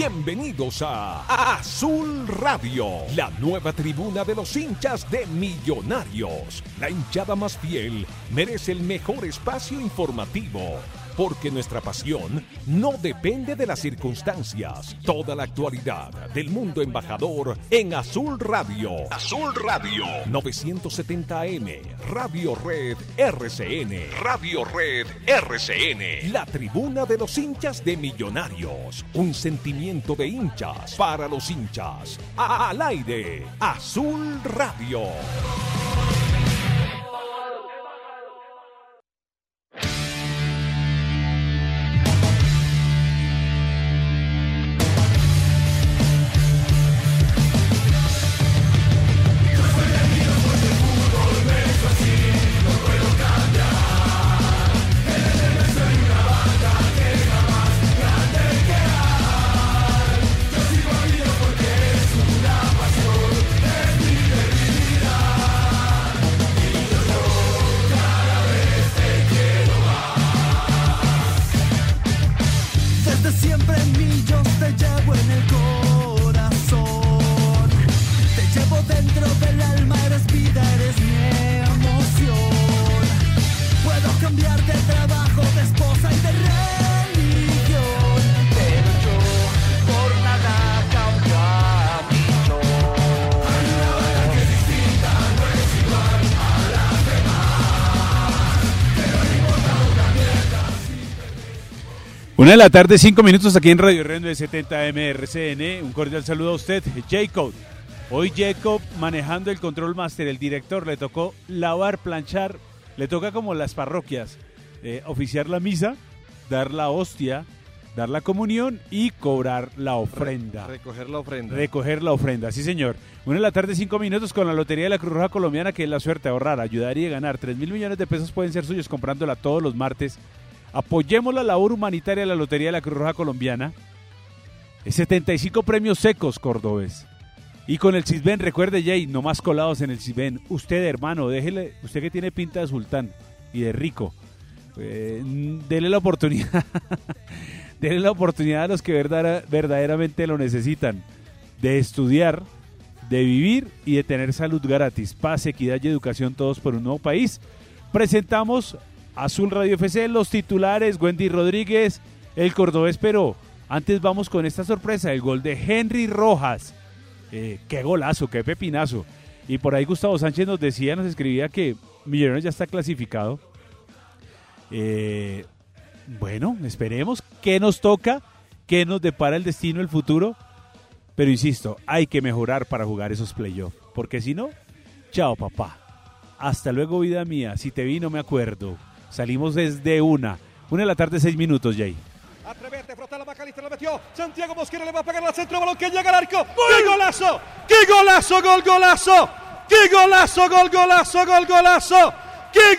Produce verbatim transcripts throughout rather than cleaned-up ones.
Bienvenidos a Azul Radio, la nueva tribuna de los hinchas de Millonarios. La hinchada más fiel merece el mejor espacio informativo, porque nuestra pasión no depende de las circunstancias. Toda la actualidad del mundo embajador en Azul Radio. Azul Radio. novecientos setenta A M, Radio Red R C N. Radio Red R C N. La tribuna de los hinchas de Millonarios. Un sentimiento de hinchas para los hinchas. Al aire, Azul Radio. Una de la tarde, cinco minutos aquí en Radio Red de setenta M R C N. Un cordial saludo a usted, Jacob. Hoy Jacob manejando el control master, el director, le tocó lavar, planchar, le toca como las parroquias, eh, oficiar la misa, dar la hostia, dar la comunión y cobrar la ofrenda. Re- recoger la ofrenda. Recoger la ofrenda, sí señor. Una de la tarde, cinco minutos con la Lotería de la Cruz Roja Colombiana, que es la suerte de ahorrar, ayudar y de ganar. Tres mil millones de pesos pueden ser suyos comprándola todos los martes. Apoyemos la labor humanitaria de la Lotería de la Cruz Roja Colombiana. setenta y cinco premios secos, cordobés. Y con el Cisben, recuerde, Jay, no más colados en el Cisben. Usted, hermano, déjele, usted que tiene pinta de sultán y de rico, eh, dele la oportunidad, dele la oportunidad a los que verdad, verdaderamente lo necesitan, de estudiar, de vivir y de tener salud gratis. Paz, equidad y educación, todos por un nuevo país. Presentamos Azul Radio F C, los titulares, Wendy Rodríguez, el cordobés, pero antes vamos con esta sorpresa, el gol de Henry Rojas. Eh, qué golazo, qué pepinazo. Y por ahí Gustavo Sánchez nos decía, nos escribía que Millonarios ya está clasificado. Eh, bueno, esperemos qué nos toca, qué nos depara el destino, el futuro. Pero insisto, hay que mejorar para jugar esos playoffs, porque si no, chao papá. Hasta luego, vida mía, si te vi no me acuerdo. Salimos desde una. Una de la tarde, seis minutos, Jay. Atrevete, frota la McAllister, la metió. Santiago Mosquera le va a pegar al centro, balón que llega al arco. ¡Qué golazo! ¡Qué golazo, gol, golazo! ¡Qué golazo, gol, golazo, gol, golazo! ¡Qué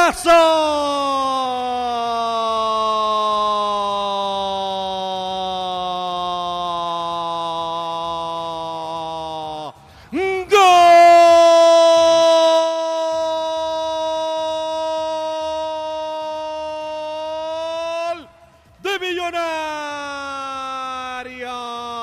golazo! ¡Gol! ¡De Millonarios!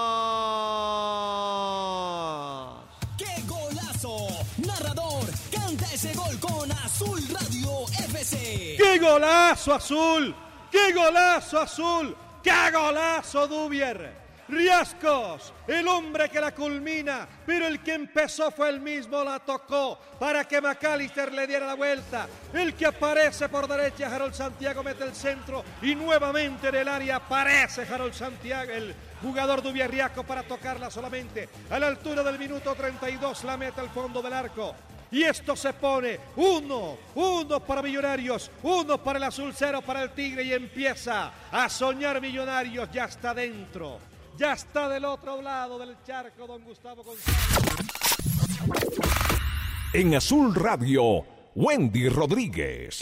¡Qué golazo! Narrador, canta ese gol con Azul Radio F C. ¡Qué golazo, Azul! ¡Qué golazo, Azul! ¡Qué golazo, Dubier! Riascos, el hombre que la culmina, pero el que empezó fue el mismo, la tocó para que McAllister le diera la vuelta. El que aparece por derecha, Harold Santiago mete el centro y nuevamente en el área aparece Harold Santiago, el jugador Dubier Riascos, para tocarla solamente a la altura del minuto treinta y dos, la mete al fondo del arco. Y esto se pone uno, uno para Millonarios, uno para el Azul, cero para el Tigre, y empieza a soñar Millonarios, ya está dentro. Ya está del otro lado del charco, don Gustavo González. En Azul Radio, Wendy Rodríguez.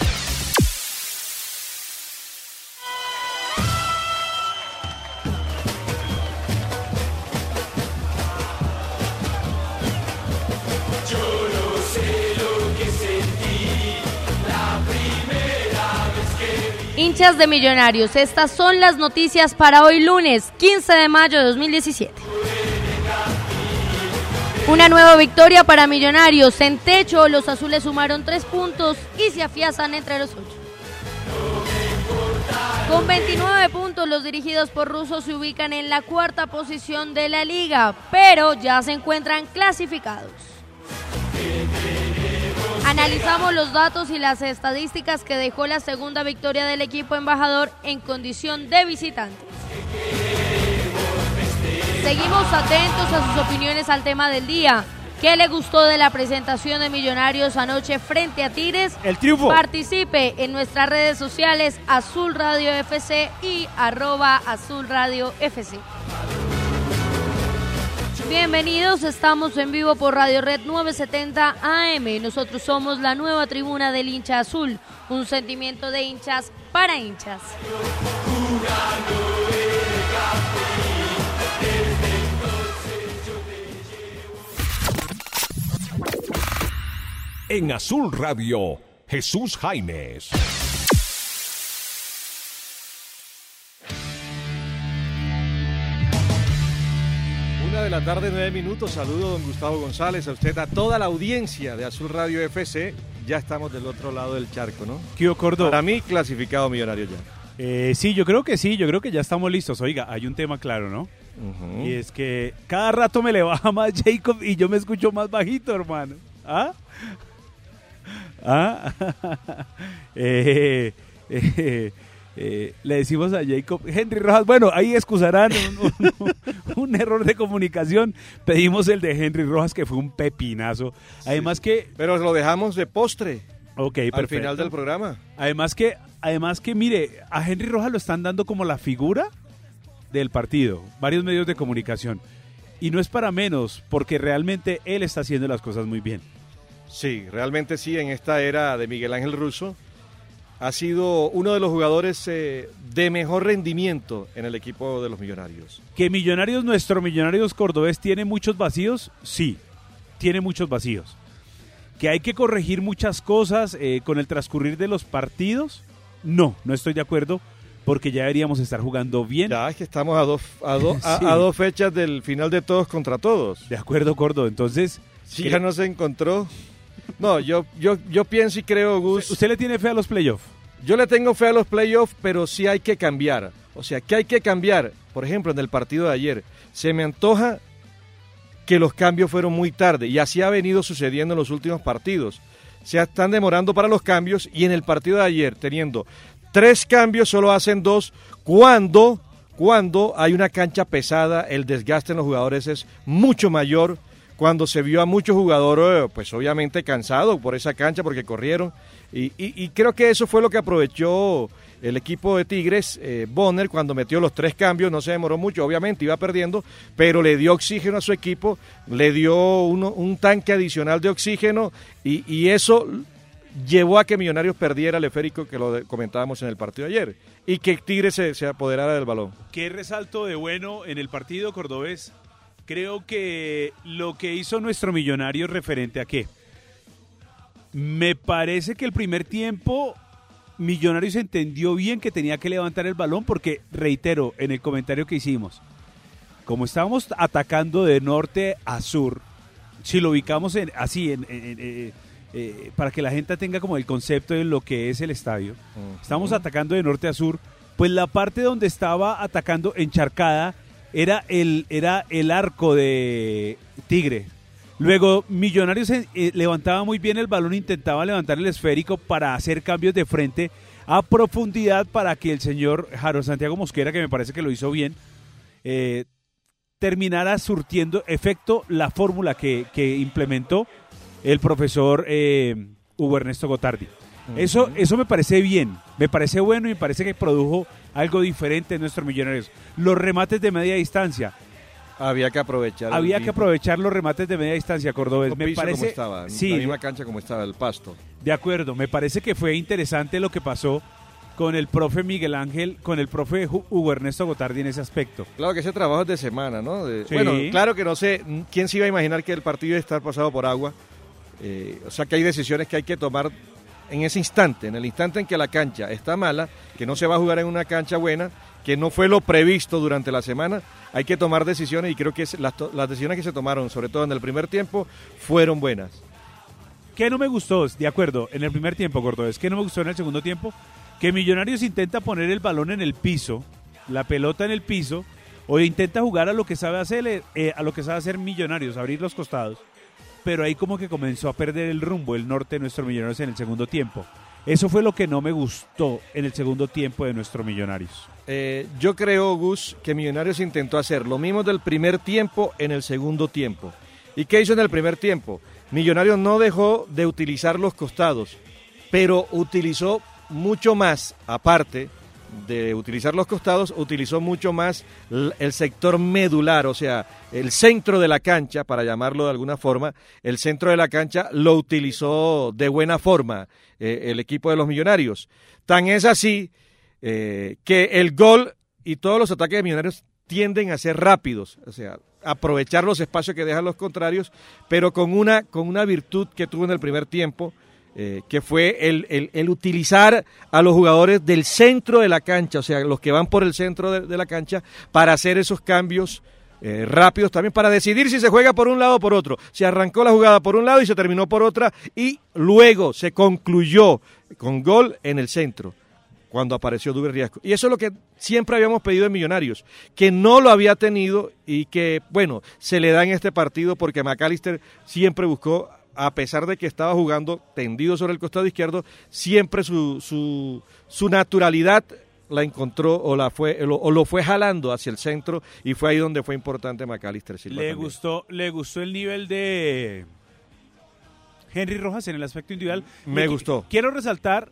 Hinchas de Millonarios, estas son las noticias para hoy lunes, quince de mayo de dos mil diecisiete. Una nueva victoria para Millonarios. En techo, los azules sumaron tres puntos y se afianzan entre los ocho. Con veintinueve puntos, los dirigidos por Russo se ubican en la cuarta posición de la liga, pero ya se encuentran clasificados. Analizamos los datos y las estadísticas que dejó la segunda victoria del equipo embajador en condición de visitantes. Seguimos atentos a sus opiniones al tema del día. ¿Qué le gustó de la presentación de Millonarios anoche frente a Tigres? El triunfo. Participe en nuestras redes sociales Azul Radio F C y arroba Azul Radio F C. Bienvenidos, estamos en vivo por Radio Red novecientos setenta A M. Nosotros somos la nueva tribuna del hincha azul, un sentimiento de hinchas para hinchas. En Azul Radio, Jesús Jaimes. Una de la tarde, nueve minutos. Saludo a don Gustavo González, a usted, a toda la audiencia de Azul Radio F C. Ya estamos del otro lado del charco, ¿no? ¿Qué ocurrió? Para mí, clasificado Millonario ya. Eh, sí, yo creo que sí, yo creo que ya estamos listos. Oiga, hay un tema claro, ¿no? Uh-huh. Y es que cada rato me le baja más Jacob y yo me escucho más bajito, hermano. ¿Ah? ¿Ah? eh, eh, eh, le decimos a Jacob, Henry Rojas, bueno, ahí excusarán un, un, un error de comunicación. Pedimos el de Henry Rojas, que fue un pepinazo. Además sí, que... Pero lo dejamos de postre. Ok, al perfecto. final del programa. Además que, además que, mire, a Henry Rojas lo están dando como la figura del partido, varios medios de comunicación. Y no es para menos, porque realmente él está haciendo las cosas muy bien. Sí, realmente sí, en esta era de Miguel Ángel Russo ha sido uno de los jugadores eh, de mejor rendimiento en el equipo de los Millonarios. ¿Que Millonarios, nuestro Millonarios cordobés, tiene muchos vacíos? Sí, tiene muchos vacíos. ¿Que hay que corregir muchas cosas eh, con el transcurrir de los partidos? No, no estoy de acuerdo, porque ya deberíamos estar jugando bien. Ya es que estamos a dos, a, do, a, sí. a dos fechas del final de todos contra todos. De acuerdo, Cordo, entonces... Si ya no se encontró... No, yo, yo, yo pienso y creo, Gus... ¿Usted, ¿Usted le tiene fe a los playoffs? Yo le tengo fe a los playoffs, pero sí hay que cambiar. O sea, ¿qué hay que cambiar? Por ejemplo, en el partido de ayer, se me antoja que los cambios fueron muy tarde, y así ha venido sucediendo en los últimos partidos. Se están demorando para los cambios, y en el partido de ayer, teniendo tres cambios, solo hacen dos, cuando, cuando hay una cancha pesada, el desgaste en los jugadores es mucho mayor. Cuando se vio a muchos jugadores, pues obviamente cansados por esa cancha, porque corrieron, y, y, y creo que eso fue lo que aprovechó el equipo de Tigres. eh, Bonner, cuando metió los tres cambios, no se demoró mucho, obviamente iba perdiendo, pero le dio oxígeno a su equipo, le dio uno, un tanque adicional de oxígeno, y, y eso llevó a que Millonarios perdiera el esférico, que lo de, comentábamos en el partido de ayer, y que Tigres se, se apoderara del balón. ¿Qué resalto de bueno en el partido cordobés? Creo que lo que hizo nuestro Millonario referente a qué. Me parece que el primer tiempo Millonarios entendió bien que tenía que levantar el balón, porque, reitero, en el comentario que hicimos, como estábamos atacando de norte a sur, si lo ubicamos en, así, en, en, en, eh, eh, para que la gente tenga como el concepto de lo que es el estadio, uh-huh. Estamos atacando de norte a sur, pues la parte donde estaba atacando encharcada Era el, era el arco de Tigre. Luego Millonarios eh, levantaba muy bien el balón, intentaba levantar el esférico para hacer cambios de frente a profundidad para que el señor Jaro Santiago Mosquera, que me parece que lo hizo bien, eh, terminara surtiendo efecto la fórmula que, que implementó el profesor eh, Hugo Ernesto Gotardi. Eso, eso me parece bien, me parece bueno y me parece que produjo algo diferente en nuestros Millonarios. Los remates de media distancia. Había que aprovechar. Había que aprovechar los remates de media distancia, Cordobés. Me parece, como estaba, sí, la misma cancha como estaba, el pasto. De acuerdo, me parece que fue interesante lo que pasó con el profe Miguel Ángel, con el profe Hugo Ernesto Gotardi en ese aspecto. Claro que ese trabajo es de semana, ¿no? De, sí. Bueno, claro que no sé, ¿quién se iba a imaginar que el partido iba a estar pasado por agua? Eh, o sea que hay decisiones que hay que tomar en ese instante, en el instante en que la cancha está mala, que no se va a jugar en una cancha buena, que no fue lo previsto durante la semana, hay que tomar decisiones y creo que las, las decisiones que se tomaron, sobre todo en el primer tiempo, fueron buenas. ¿Qué no me gustó? De acuerdo, en el primer tiempo, Cordobés. ¿Qué no me gustó en el segundo tiempo? Que Millonarios intenta poner el balón en el piso, la pelota en el piso, o intenta jugar a lo que sabe hacer, eh, a lo que sabe hacer Millonarios, abrir los costados. Pero ahí como que comenzó a perder el rumbo, el norte de nuestros Millonarios en el segundo tiempo. Eso fue lo que no me gustó en el segundo tiempo de nuestros Millonarios. Eh, yo creo, Gus, que Millonarios intentó hacer lo mismo del primer tiempo en el segundo tiempo. ¿Y qué hizo en el primer tiempo? Millonarios no dejó de utilizar los costados, pero utilizó mucho más, aparte de utilizar los costados, utilizó mucho más el sector medular, o sea, el centro de la cancha, para llamarlo de alguna forma, el centro de la cancha lo utilizó de buena forma eh, el equipo de los Millonarios. Tan es así eh, que el gol y todos los ataques de Millonarios tienden a ser rápidos, o sea, aprovechar los espacios que dejan los contrarios, pero con una, con una virtud que tuvo en el primer tiempo, eh, que fue el, el, el utilizar a los jugadores del centro de la cancha, o sea, los que van por el centro de, de la cancha, para hacer esos cambios eh, rápidos también, para decidir si se juega por un lado o por otro. Se arrancó la jugada por un lado y se terminó por otra, y luego se concluyó con gol en el centro, cuando apareció Duber Riascos. Y eso es lo que siempre habíamos pedido en Millonarios, que no lo había tenido y que, bueno, se le da en este partido porque McAllister siempre buscó, a pesar de que estaba jugando tendido sobre el costado izquierdo, siempre su, su, su naturalidad la encontró o, la fue, o, o lo fue jalando hacia el centro, y fue ahí donde fue importante McAllister Silva. Le también. gustó, le gustó el nivel de Henry Rojas en el aspecto individual. Me Le, gustó. Quiero resaltar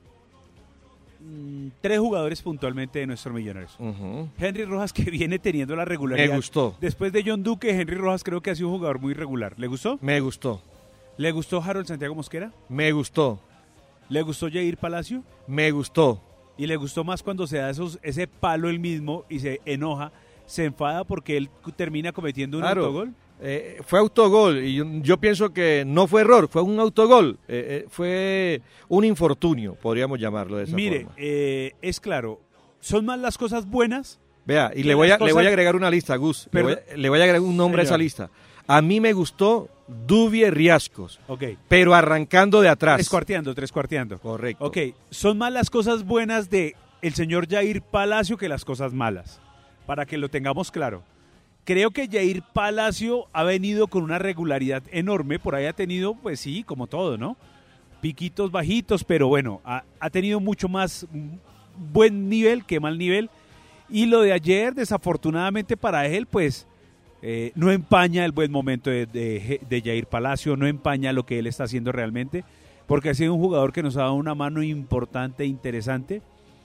tres jugadores puntualmente de nuestros Millonarios. Uh-huh. Henry Rojas, que viene teniendo la regularidad. Me gustó. Después de John Duque, Henry Rojas creo que ha sido un jugador muy regular. ¿Le gustó? Me gustó. ¿Le gustó Harold Santiago Mosquera? Me gustó. ¿Le gustó Jair Palacio? Me gustó. Y le gustó más cuando se da esos, ese palo él mismo y se enoja, se enfada porque él termina cometiendo un Claro. autogol. Eh, fue autogol y yo, yo pienso que no fue error, fue un autogol, eh, eh, fue un infortunio, podríamos llamarlo de esa Mire, forma. eh, es claro, son más las cosas buenas. Vea, y que le voy, a, las le cosas- voy a agregar una lista, Gus, le voy, a- le voy a agregar un nombre a esa Señor. lista. A mí me gustó Dubier Riascos, Ok. pero arrancando de atrás. Tres cuarteando, tres cuarteando. Correcto. Ok, son más las cosas buenas de el señor Jair Palacio que las cosas malas, para que lo tengamos claro. Creo que Jair Palacio ha venido con una regularidad enorme, por ahí ha tenido, pues sí, como todo, ¿no? Piquitos bajitos, pero bueno, ha, ha tenido mucho más mm, buen nivel que mal nivel. Y lo de ayer, desafortunadamente para él, pues eh, no empaña el buen momento de, de, de Jair Palacio, no empaña lo que él está haciendo realmente, porque ha sido un jugador que nos ha dado una mano importante e interesante.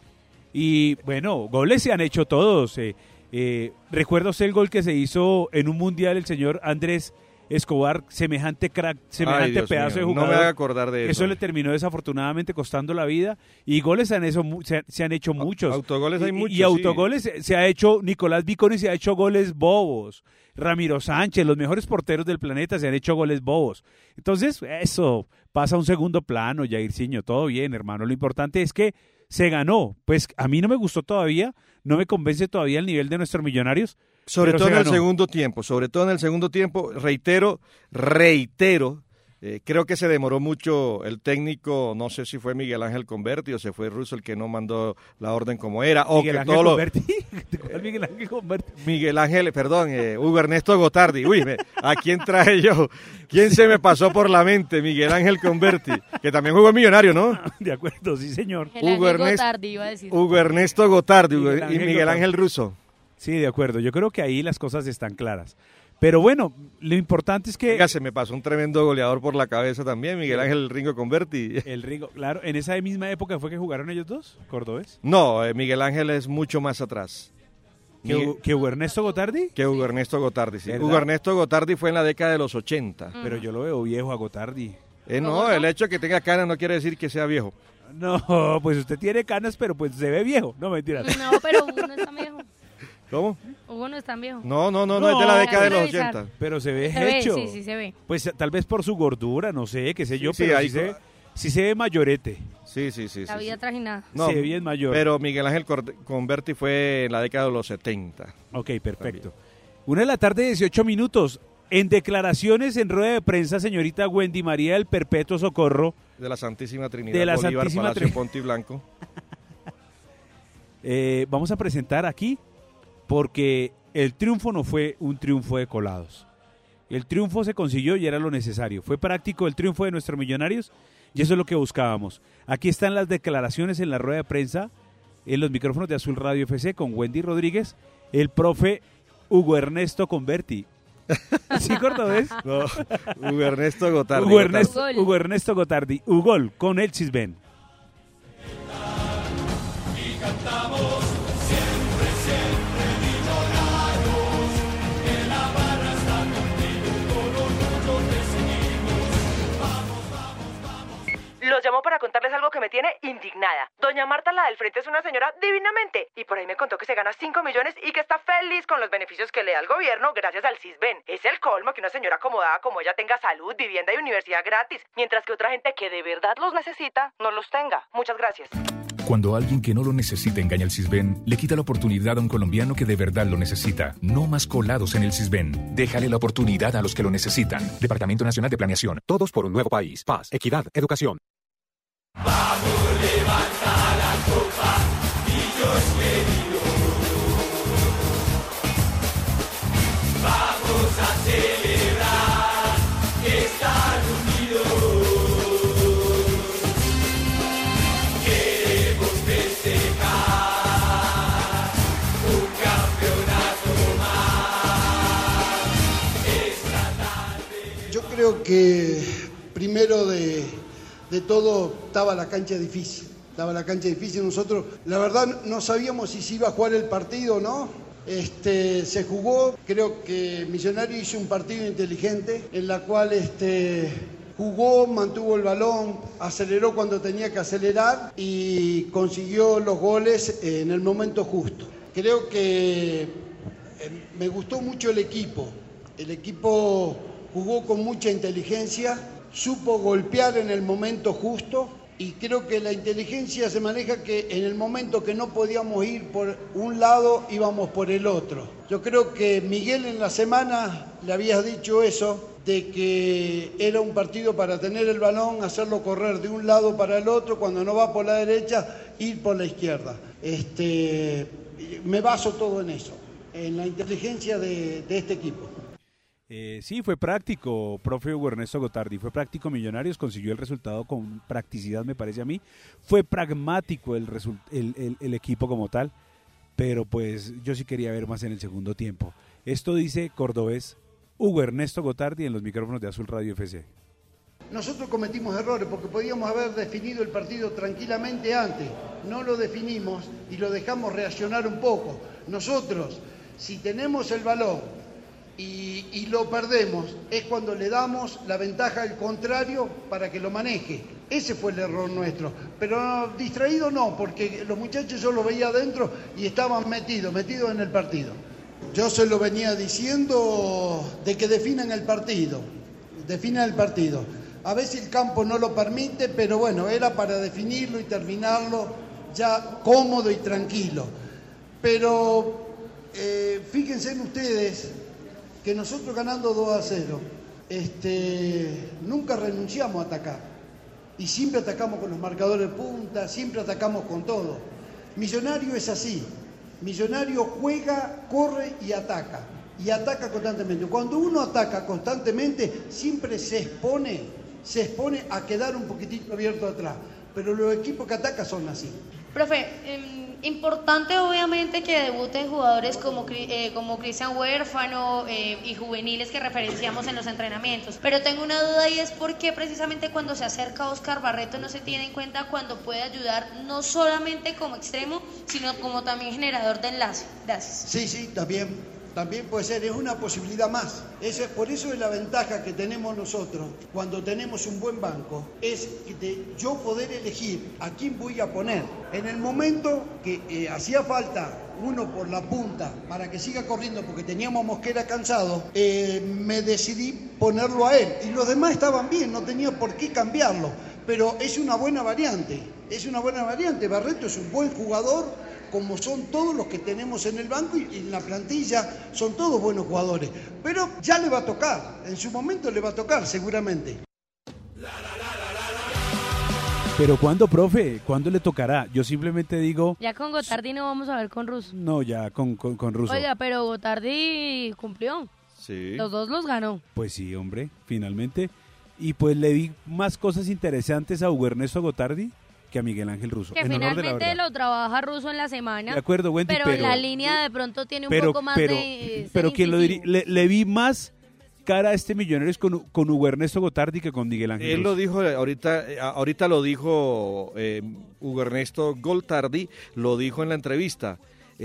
Y bueno, goles se han hecho todos. Eh, eh, ¿Recuerda usted el gol que se hizo en un mundial el señor Andrés Escobar? Semejante crack, semejante Ay, Dios pedazo mío, de jugador. No me haga acordar de eso. Eso le terminó desafortunadamente costando la vida. Y goles se han, hecho, mu- se, se han hecho muchos. Autogoles hay Y- muchos, Y, sí. autogoles se, se ha hecho, Nicolás Viconi se ha hecho goles bobos. Ramiro Sánchez, los mejores porteros del planeta se han hecho goles bobos. Entonces, eso pasa a un segundo plano, Jairzinho. Todo bien, hermano. Lo importante es que se ganó. Pues a mí no me gustó todavía, no me convence todavía el nivel de nuestros Millonarios. Sobre pero todo se en el ganó. segundo tiempo, sobre todo en el segundo tiempo, reitero, reitero, eh, creo que se demoró mucho el técnico, no sé si fue Miguel Ángel Converti o se fue Russo el que no mandó la orden como era, o Miguel que Ángel todo lo... Converti. ¿Cuál Miguel Ángel Converti? Miguel Ángel, perdón, eh, Hugo Ernesto Gotardi. Uy, me- ¿a quién traje yo? ¿Quién se me pasó por la mente? Miguel Ángel Converti, que también jugó en Millonario, ¿no? De acuerdo, sí, señor. El Hugo Ángel Ernest- Gotardi iba a decir. Hugo Ernesto Gotardi Hugo- Miguel y Ángel Miguel Gotardi. Ángel Russo. Sí, de acuerdo. Yo creo que ahí las cosas están claras. Pero bueno, lo importante es que Oiga, se me pasó un tremendo goleador por la cabeza también, Miguel Ángel Ringo Converti. el Rigo, claro, en esa misma época fue que jugaron ellos dos, cordobés. No, eh, Miguel Ángel es mucho más atrás. ¿Que, Miguel- Hugo- que Hugo Ernesto Gotardi? Que Hugo Ernesto Gotardi, sí. ¿Verdad? Hugo Ernesto Gotardi fue en la década de los ochenta. Pero yo lo veo viejo a Gotardi. Eh, no, el hecho de que tenga canas no quiere decir que sea viejo. No, pues usted tiene canas, pero pues se ve viejo. No, mentira. No, pero Hugo no es tan viejo. ¿Cómo? Hugo no es tan viejo. No, no, no, no, No, es de la década de los revisar. ochenta. Pero se ve Se ve, hecho. sí, sí se ve. Pues tal vez por su gordura, no sé, qué sé yo, Sí, sí, pero ahí sí, se, co- ve- sí se ve mayorete. Sí, sí, sí. La sí, vida sí. trajinada. No, Se ve es mayor. Pero Miguel Ángel Converti fue en la década de los setenta. Ok, perfecto. Una de la tarde, dieciocho minutos. En declaraciones en rueda de prensa, señorita Wendy María del Perpetuo Socorro. De la Santísima Trinidad, De la Bolívar, Santísima Palacio Trinidad. Ponte y Blanco. Eh, vamos a presentar aquí, porque el triunfo no fue un triunfo de colados. El triunfo se consiguió y era lo necesario. Fue práctico el triunfo de nuestros Millonarios y eso es lo que buscábamos. Aquí están las declaraciones en la rueda de prensa, en los micrófonos de Azul Radio F C con Wendy Rodríguez, el profe Hugo Ernesto Converti. ¿Sí, Cordobés? No, Hugo Ernesto Gotardi. Hugo Ernesto, Gotardi. Hugo Ernesto Gotardi. Ugol con el Cisben. Los llamo para contarles algo que me tiene indignada. Doña Marta, la del frente, es una señora divinamente. Y por ahí me contó que se gana cinco millones y que está feliz con los beneficios que le da el gobierno gracias al Cisben. Es el colmo que una señora acomodada como ella tenga salud, vivienda y universidad gratis, mientras que otra gente que de verdad los necesita no los tenga. Muchas gracias. Cuando alguien que no lo necesita engaña al Cisben, le quita la oportunidad a un colombiano que de verdad lo necesita. No más colados en el Cisben. Déjale la oportunidad a los que lo necesitan. Departamento Nacional de Planeación. Todos por un nuevo país. Paz, equidad, educación. Vamos, levanta la copa, niños queridos. Vamos a celebrar que están unidos. Queremos festejar un campeonato más esta tarde. Yo creo que primero de... De todo, estaba la cancha difícil, estaba la cancha difícil. Nosotros, la verdad, no sabíamos si se iba a jugar el partido o no. Este, se jugó, creo que Millonario hizo un partido inteligente, en la cual este, jugó, mantuvo el balón, aceleró cuando tenía que acelerar y consiguió los goles en el momento justo. Creo que eh, me gustó mucho el equipo, el equipo jugó con mucha inteligencia, supo golpear en el momento justo y creo que la inteligencia se maneja que en el momento que no podíamos ir por un lado íbamos por el otro. Yo creo que Miguel en la semana le habías dicho eso, de que era un partido para tener el balón, hacerlo correr de un lado para el otro, cuando no va por la derecha, ir por la izquierda. Este, me baso todo en eso, en la inteligencia de, de este equipo. Eh, sí, fue práctico, profe Hugo Ernesto Gotardi, fue práctico. Millonarios consiguió el resultado con practicidad, me parece a mí. Fue pragmático el, el, el, el equipo como tal, pero pues yo sí quería ver más en el segundo tiempo. Esto dice Cordobés Hugo Ernesto Gotardi en los micrófonos de Azul Radio F C. Nosotros cometimos errores porque podíamos haber definido el partido tranquilamente antes. No lo definimos y lo dejamos reaccionar un poco. Nosotros, si tenemos el balón, Y, y lo perdemos, es cuando le damos la ventaja al contrario para que lo maneje. Ese fue el error nuestro. Pero no, distraído no, porque los muchachos yo los veía adentro y estaban metidos, metidos en el partido. Yo se lo venía diciendo de que definan el partido, definan el partido. A veces el campo no lo permite, pero bueno, era para definirlo y terminarlo ya cómodo y tranquilo. Pero eh, fíjense en ustedes que nosotros ganando dos a cero, este, nunca renunciamos a atacar. Y siempre atacamos con los marcadores de punta, siempre atacamos con todo. Millonario es así. Millonario juega, corre y ataca. Y ataca constantemente. Cuando uno ataca constantemente, siempre se expone, se expone a quedar un poquitito abierto atrás. Pero los equipos que atacan son así. Profe, eh, importante obviamente que debuten jugadores como, eh, como Cristian Huérfano eh, y juveniles que referenciamos en los entrenamientos. Pero tengo una duda y es por qué precisamente cuando se acerca Oscar Barreto no se tiene en cuenta cuando puede ayudar no solamente como extremo, sino como también generador de enlace. Gracias. Sí, sí, también. También puede ser, es una posibilidad más. Eso, por eso es la ventaja que tenemos nosotros cuando tenemos un buen banco, es de yo poder elegir a quién voy a poner. En el momento que eh, hacía falta uno por la punta para que siga corriendo porque teníamos a Mosquera cansado, eh, me decidí ponerlo a él. Y los demás estaban bien, no tenía por qué cambiarlo. Pero es una buena variante. es una buena variante. Barreto es un buen jugador, como son todos los que tenemos en el banco y en la plantilla, son todos buenos jugadores. Pero ya le va a tocar, en su momento le va a tocar seguramente. Pero ¿cuándo, profe? ¿Cuándo le tocará? Yo simplemente digo... Ya con Gotardi no vamos a ver con Russo. No, ya con, con, con Russo. Oiga, pero Gotardi cumplió. Sí. Los dos los ganó. Pues sí, hombre, finalmente. Y pues le vi más cosas interesantes a Hugo Ernesto Gotardi que a Miguel Ángel Russo. Que en honor de la finalmente verdad. lo trabaja Russo en la semana. De acuerdo, Wendy, pero, pero... la línea de pronto tiene un pero, poco más pero, de... Pero ser quien lo diría, incisivo. le, le vi más cara a este Millonarios con, con Hugo Ernesto Gotardi que con Miguel Ángel Él Russo. lo dijo ahorita, ahorita lo dijo eh, Hugo Ernesto Gotardi, lo dijo en la entrevista.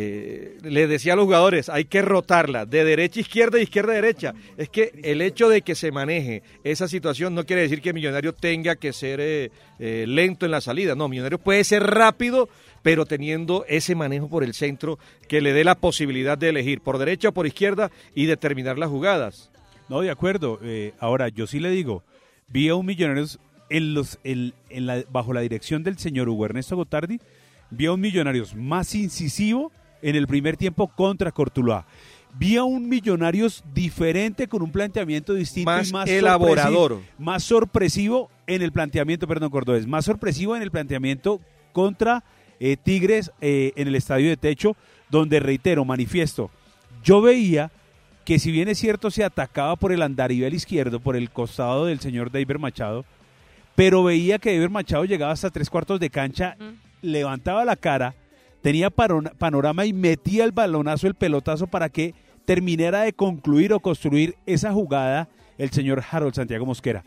Eh, le decía a los jugadores, hay que rotarla de derecha a izquierda y izquierda a derecha. Es que el hecho de que se maneje esa situación no quiere decir que Millonario tenga que ser eh, eh, lento en la salida. No, Millonario puede ser rápido, pero teniendo ese manejo por el centro que le dé la posibilidad de elegir por derecha o por izquierda y determinar las jugadas. No, de acuerdo. Eh, ahora, yo sí le digo, vi a un Millonarios en los, en, en la, bajo la dirección del señor Hugo Ernesto Gotardi, vi a un Millonarios más incisivo en el primer tiempo contra Cortuluá. Vi a un Millonarios diferente con un planteamiento distinto Más y más elaborador. sorpresivo, más sorpresivo en el planteamiento, perdón, Cordobés, más sorpresivo en el planteamiento contra eh, Tigres eh, en el estadio de techo, donde, reitero, manifiesto, yo veía que si bien es cierto se atacaba por el andarivel izquierdo, por el costado del señor David Machado, pero veía que David Machado llegaba hasta tres cuartos de cancha, mm. levantaba la cara, tenía panorama y metía el balonazo, el pelotazo para que terminara de concluir o construir esa jugada el señor Harold Santiago Mosquera.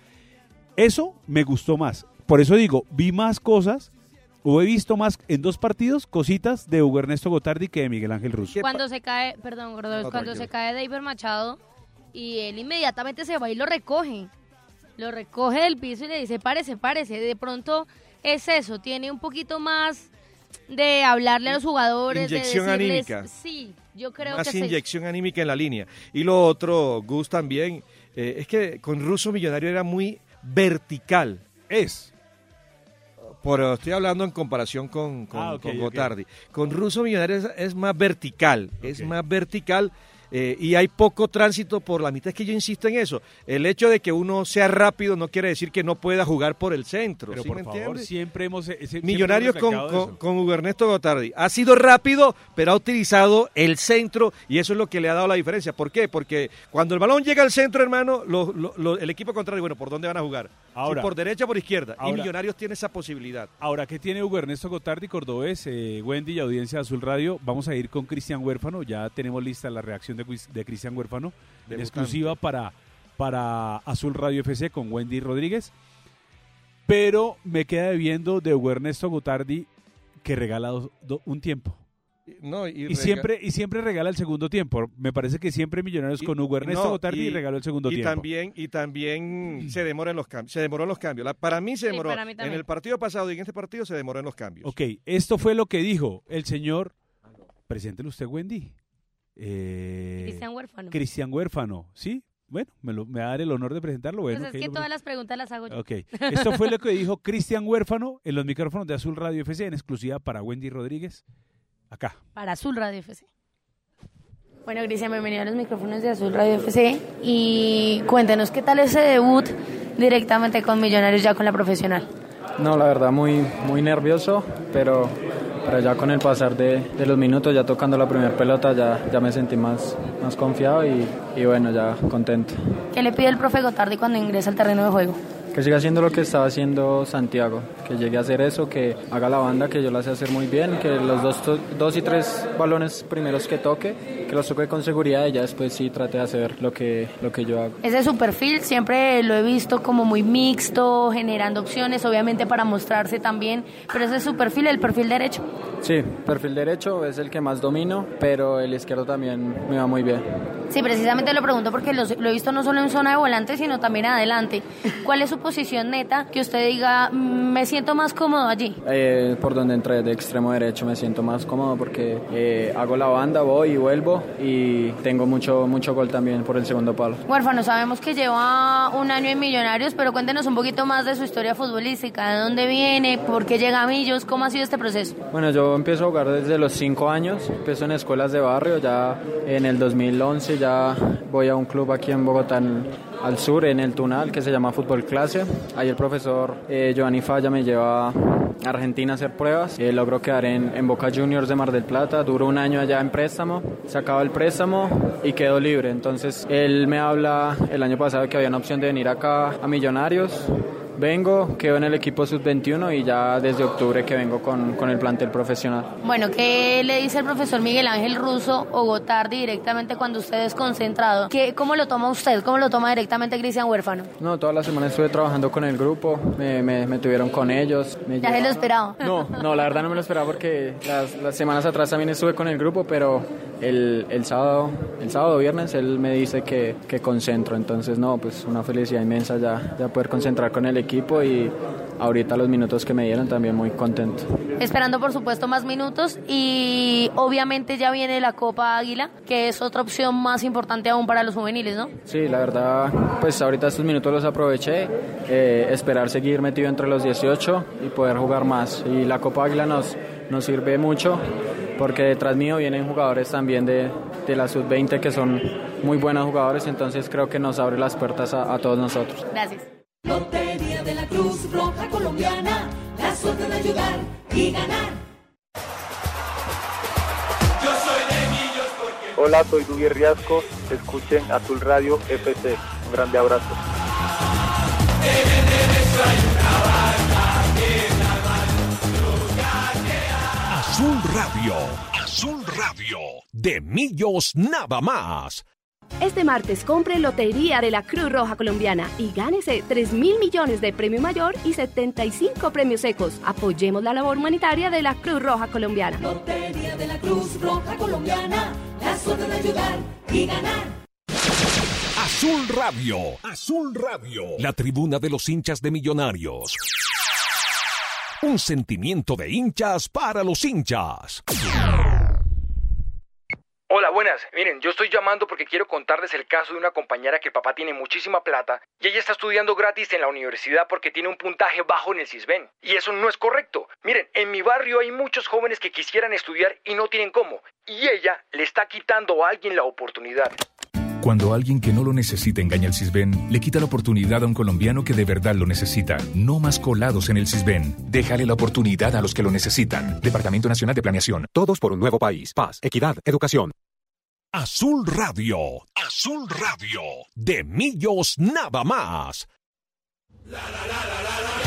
Eso me gustó más. Por eso digo, vi más cosas, o he visto más en dos partidos, cositas de Hugo Ernesto Gotardi que de Miguel Ángel Russo. Cuando se cae, perdón, Gordo, no, cuando se cae David Machado y él inmediatamente se va y lo recoge. Lo recoge del piso y le dice, párese, párese. De pronto es eso, tiene un poquito más de hablarle a los jugadores, inyección de decirles, anímica. Sí, yo creo más que inyección se... anímica en la línea. Y lo otro, Gus, también, eh, es que con Russo Millonario era muy vertical. Es. Por, estoy hablando en comparación con, con, ah, okay, con Gotardi. Okay. Con Russo Millonario es, es más vertical, okay. es más vertical. Eh, y hay poco tránsito por la mitad. Es que yo insisto en eso. El hecho de que uno sea rápido no quiere decir que no pueda jugar por el centro. Pero ¿sí por me favor, entiendes? siempre hemos... Siempre Millonarios hemos con, con, con Hugo Ernesto Gotardi. Ha sido rápido, pero ha utilizado el centro y eso es lo que le ha dado la diferencia. ¿Por qué? Porque cuando el balón llega al centro, hermano, lo, lo, lo, el equipo contrario, bueno, ¿por dónde van a jugar? Ahora, si por derecha o por izquierda. Ahora, y Millonarios tiene esa posibilidad. Ahora, ¿qué tiene Hugo Ernesto Gotardi, Cordobés, eh, Wendy y audiencia de Azul Radio? Vamos a ir con Cristian Huérfano. Ya tenemos lista la reacción de, de Cristian Huérfano, en exclusiva para, para Azul Radio F C con Wendy Rodríguez. Pero me queda debiendo de Hugo Ernesto Gotardi que regala do, do, un tiempo. No, y, y, rega... siempre, y siempre regala el segundo tiempo. Me parece que siempre Millonarios y, con Hugo Ernesto no, Gotardi y, regaló el segundo y tiempo. También, y también se demora en los cambios. Se demoró en los cambios. La, para mí se demoró. Sí, en el partido pasado y en este partido se demoró en los cambios. Ok, esto fue lo que dijo el señor. Preséntelo usted, Wendy. Eh, Cristian Huérfano. Cristian Huérfano, ¿sí? Bueno, me, lo, me va a dar el honor de presentarlo. Bueno, pues es okay, que lo... todas las preguntas las hago yo. Ok, esto fue lo que dijo Cristian Huérfano en los micrófonos de Azul Radio F C, en exclusiva para Wendy Rodríguez, acá. Para Azul Radio F C. Bueno, Cristian, bienvenido a los micrófonos de Azul Radio F C y cuéntenos qué tal ese debut directamente con Millonarios ya con la profesional. No, la verdad muy, muy nervioso, pero... pero ya con el pasar de, de los minutos, ya tocando la primera pelota, ya, ya me sentí más, más confiado y, y bueno, ya contento. ¿Qué le pide el profe Gotardi cuando ingresa al terreno de juego? Que siga haciendo lo que estaba haciendo Santiago, que llegue a hacer eso, que haga la banda, que yo la sé hacer muy bien, que los dos, dos y tres balones primeros que toque, que los toque con seguridad y ya después sí trate de hacer lo que, lo que yo hago. Ese es su perfil, siempre lo he visto como muy mixto, generando opciones, obviamente para mostrarse también, pero ese es su perfil, el perfil derecho. Sí, perfil derecho es el que más domino, pero el izquierdo también me va muy bien. Sí, precisamente lo pregunto porque lo, lo he visto no solo en zona de volante, sino también adelante. ¿Cuál es su posición neta que usted diga, me siento más cómodo allí? Eh, por donde entré, de extremo derecho, me siento más cómodo porque eh, hago la banda, voy y vuelvo equipo y tengo mucho, mucho gol también por el segundo palo. Huérfano, sabemos que lleva un año en Millonarios, pero cuéntenos un poquito más de su historia futbolística, de dónde viene, por qué llega a Millos, cómo ha sido este proceso. Bueno, yo empiezo a jugar desde los cinco años, empiezo en escuelas de barrio, ya en el dos mil once ya voy a un club aquí en Bogotá, en, al sur, en el Tunal, que se llama Fútbol Clase. Ahí el profesor eh, Giovanni Falla me lleva a Argentina a hacer pruebas, eh, logro quedar en, en Boca Juniors de Mar del Plata, duró un año allá en préstamo, se acaba el préstamo y quedo libre. Entonces él me habla el año pasado que había una opción de venir acá a Millonarios. Vengo, quedo en el equipo sub veintiuno y ya desde octubre que vengo con, con el plantel profesional. Bueno, ¿qué le dice el profesor Miguel Ángel Russo o Gotardi directamente cuando usted es concentrado? ¿Qué, ¿Cómo lo toma usted? ¿Cómo lo toma directamente Cristian Huérfano? No, toda la semana estuve trabajando con el grupo, me, me, me tuvieron con ellos. Me ¿Ya lleva... se lo esperaba? No, no, la verdad no me lo esperaba porque las, las semanas atrás también estuve con el grupo, pero el, el sábado, el sábado viernes él me dice que, que concentro, entonces no, pues una felicidad inmensa ya, ya poder concentrar con el equipo. equipo y ahorita los minutos que me dieron también muy contento. Esperando por supuesto más minutos y obviamente ya viene la Copa Águila, que es otra opción más importante aún para los juveniles, ¿no? Sí, la verdad, pues ahorita estos minutos los aproveché, eh, esperar seguir metido entre los dieciocho y poder jugar más. Y la Copa Águila nos, nos sirve mucho porque detrás mío vienen jugadores también de, de la sub veinte que son muy buenos jugadores, entonces creo que nos abre las puertas a, a todos nosotros. Gracias. Lotería de la Cruz Roja Colombiana, la suerte de ayudar y ganar. Yo soy de Millos porque... Hola, soy Duvier Riasco, escuchen Azul Radio F C, un grande abrazo. Azul Radio, Azul Radio, de Millos nada más. Este martes compre Lotería de la Cruz Roja Colombiana y gánese tres mil millones de premio mayor y setenta y cinco premios secos. Apoyemos la labor humanitaria de la Cruz Roja Colombiana. Lotería de la Cruz Roja Colombiana, la suerte de ayudar y ganar. Azul Radio, Azul Radio, la tribuna de los hinchas de Millonarios. Un sentimiento de hinchas para los hinchas. Hola, buenas. Miren, yo estoy llamando porque quiero contarles el caso de una compañera que el papá tiene muchísima plata y ella está estudiando gratis en la universidad porque tiene un puntaje bajo en el CISBEN. Y eso no es correcto. Miren, en mi barrio hay muchos jóvenes que quisieran estudiar y no tienen cómo. Y ella le está quitando a alguien la oportunidad. Cuando alguien que no lo necesita engaña al CISBEN, le quita la oportunidad a un colombiano que de verdad lo necesita. No más colados en el CISBEN. Déjale la oportunidad a los que lo necesitan. Departamento Nacional de Planeación. Todos por un nuevo país. Paz, equidad, educación. Azul Radio, Azul Radio, de Millos nada más. La, la, la, la, la, la.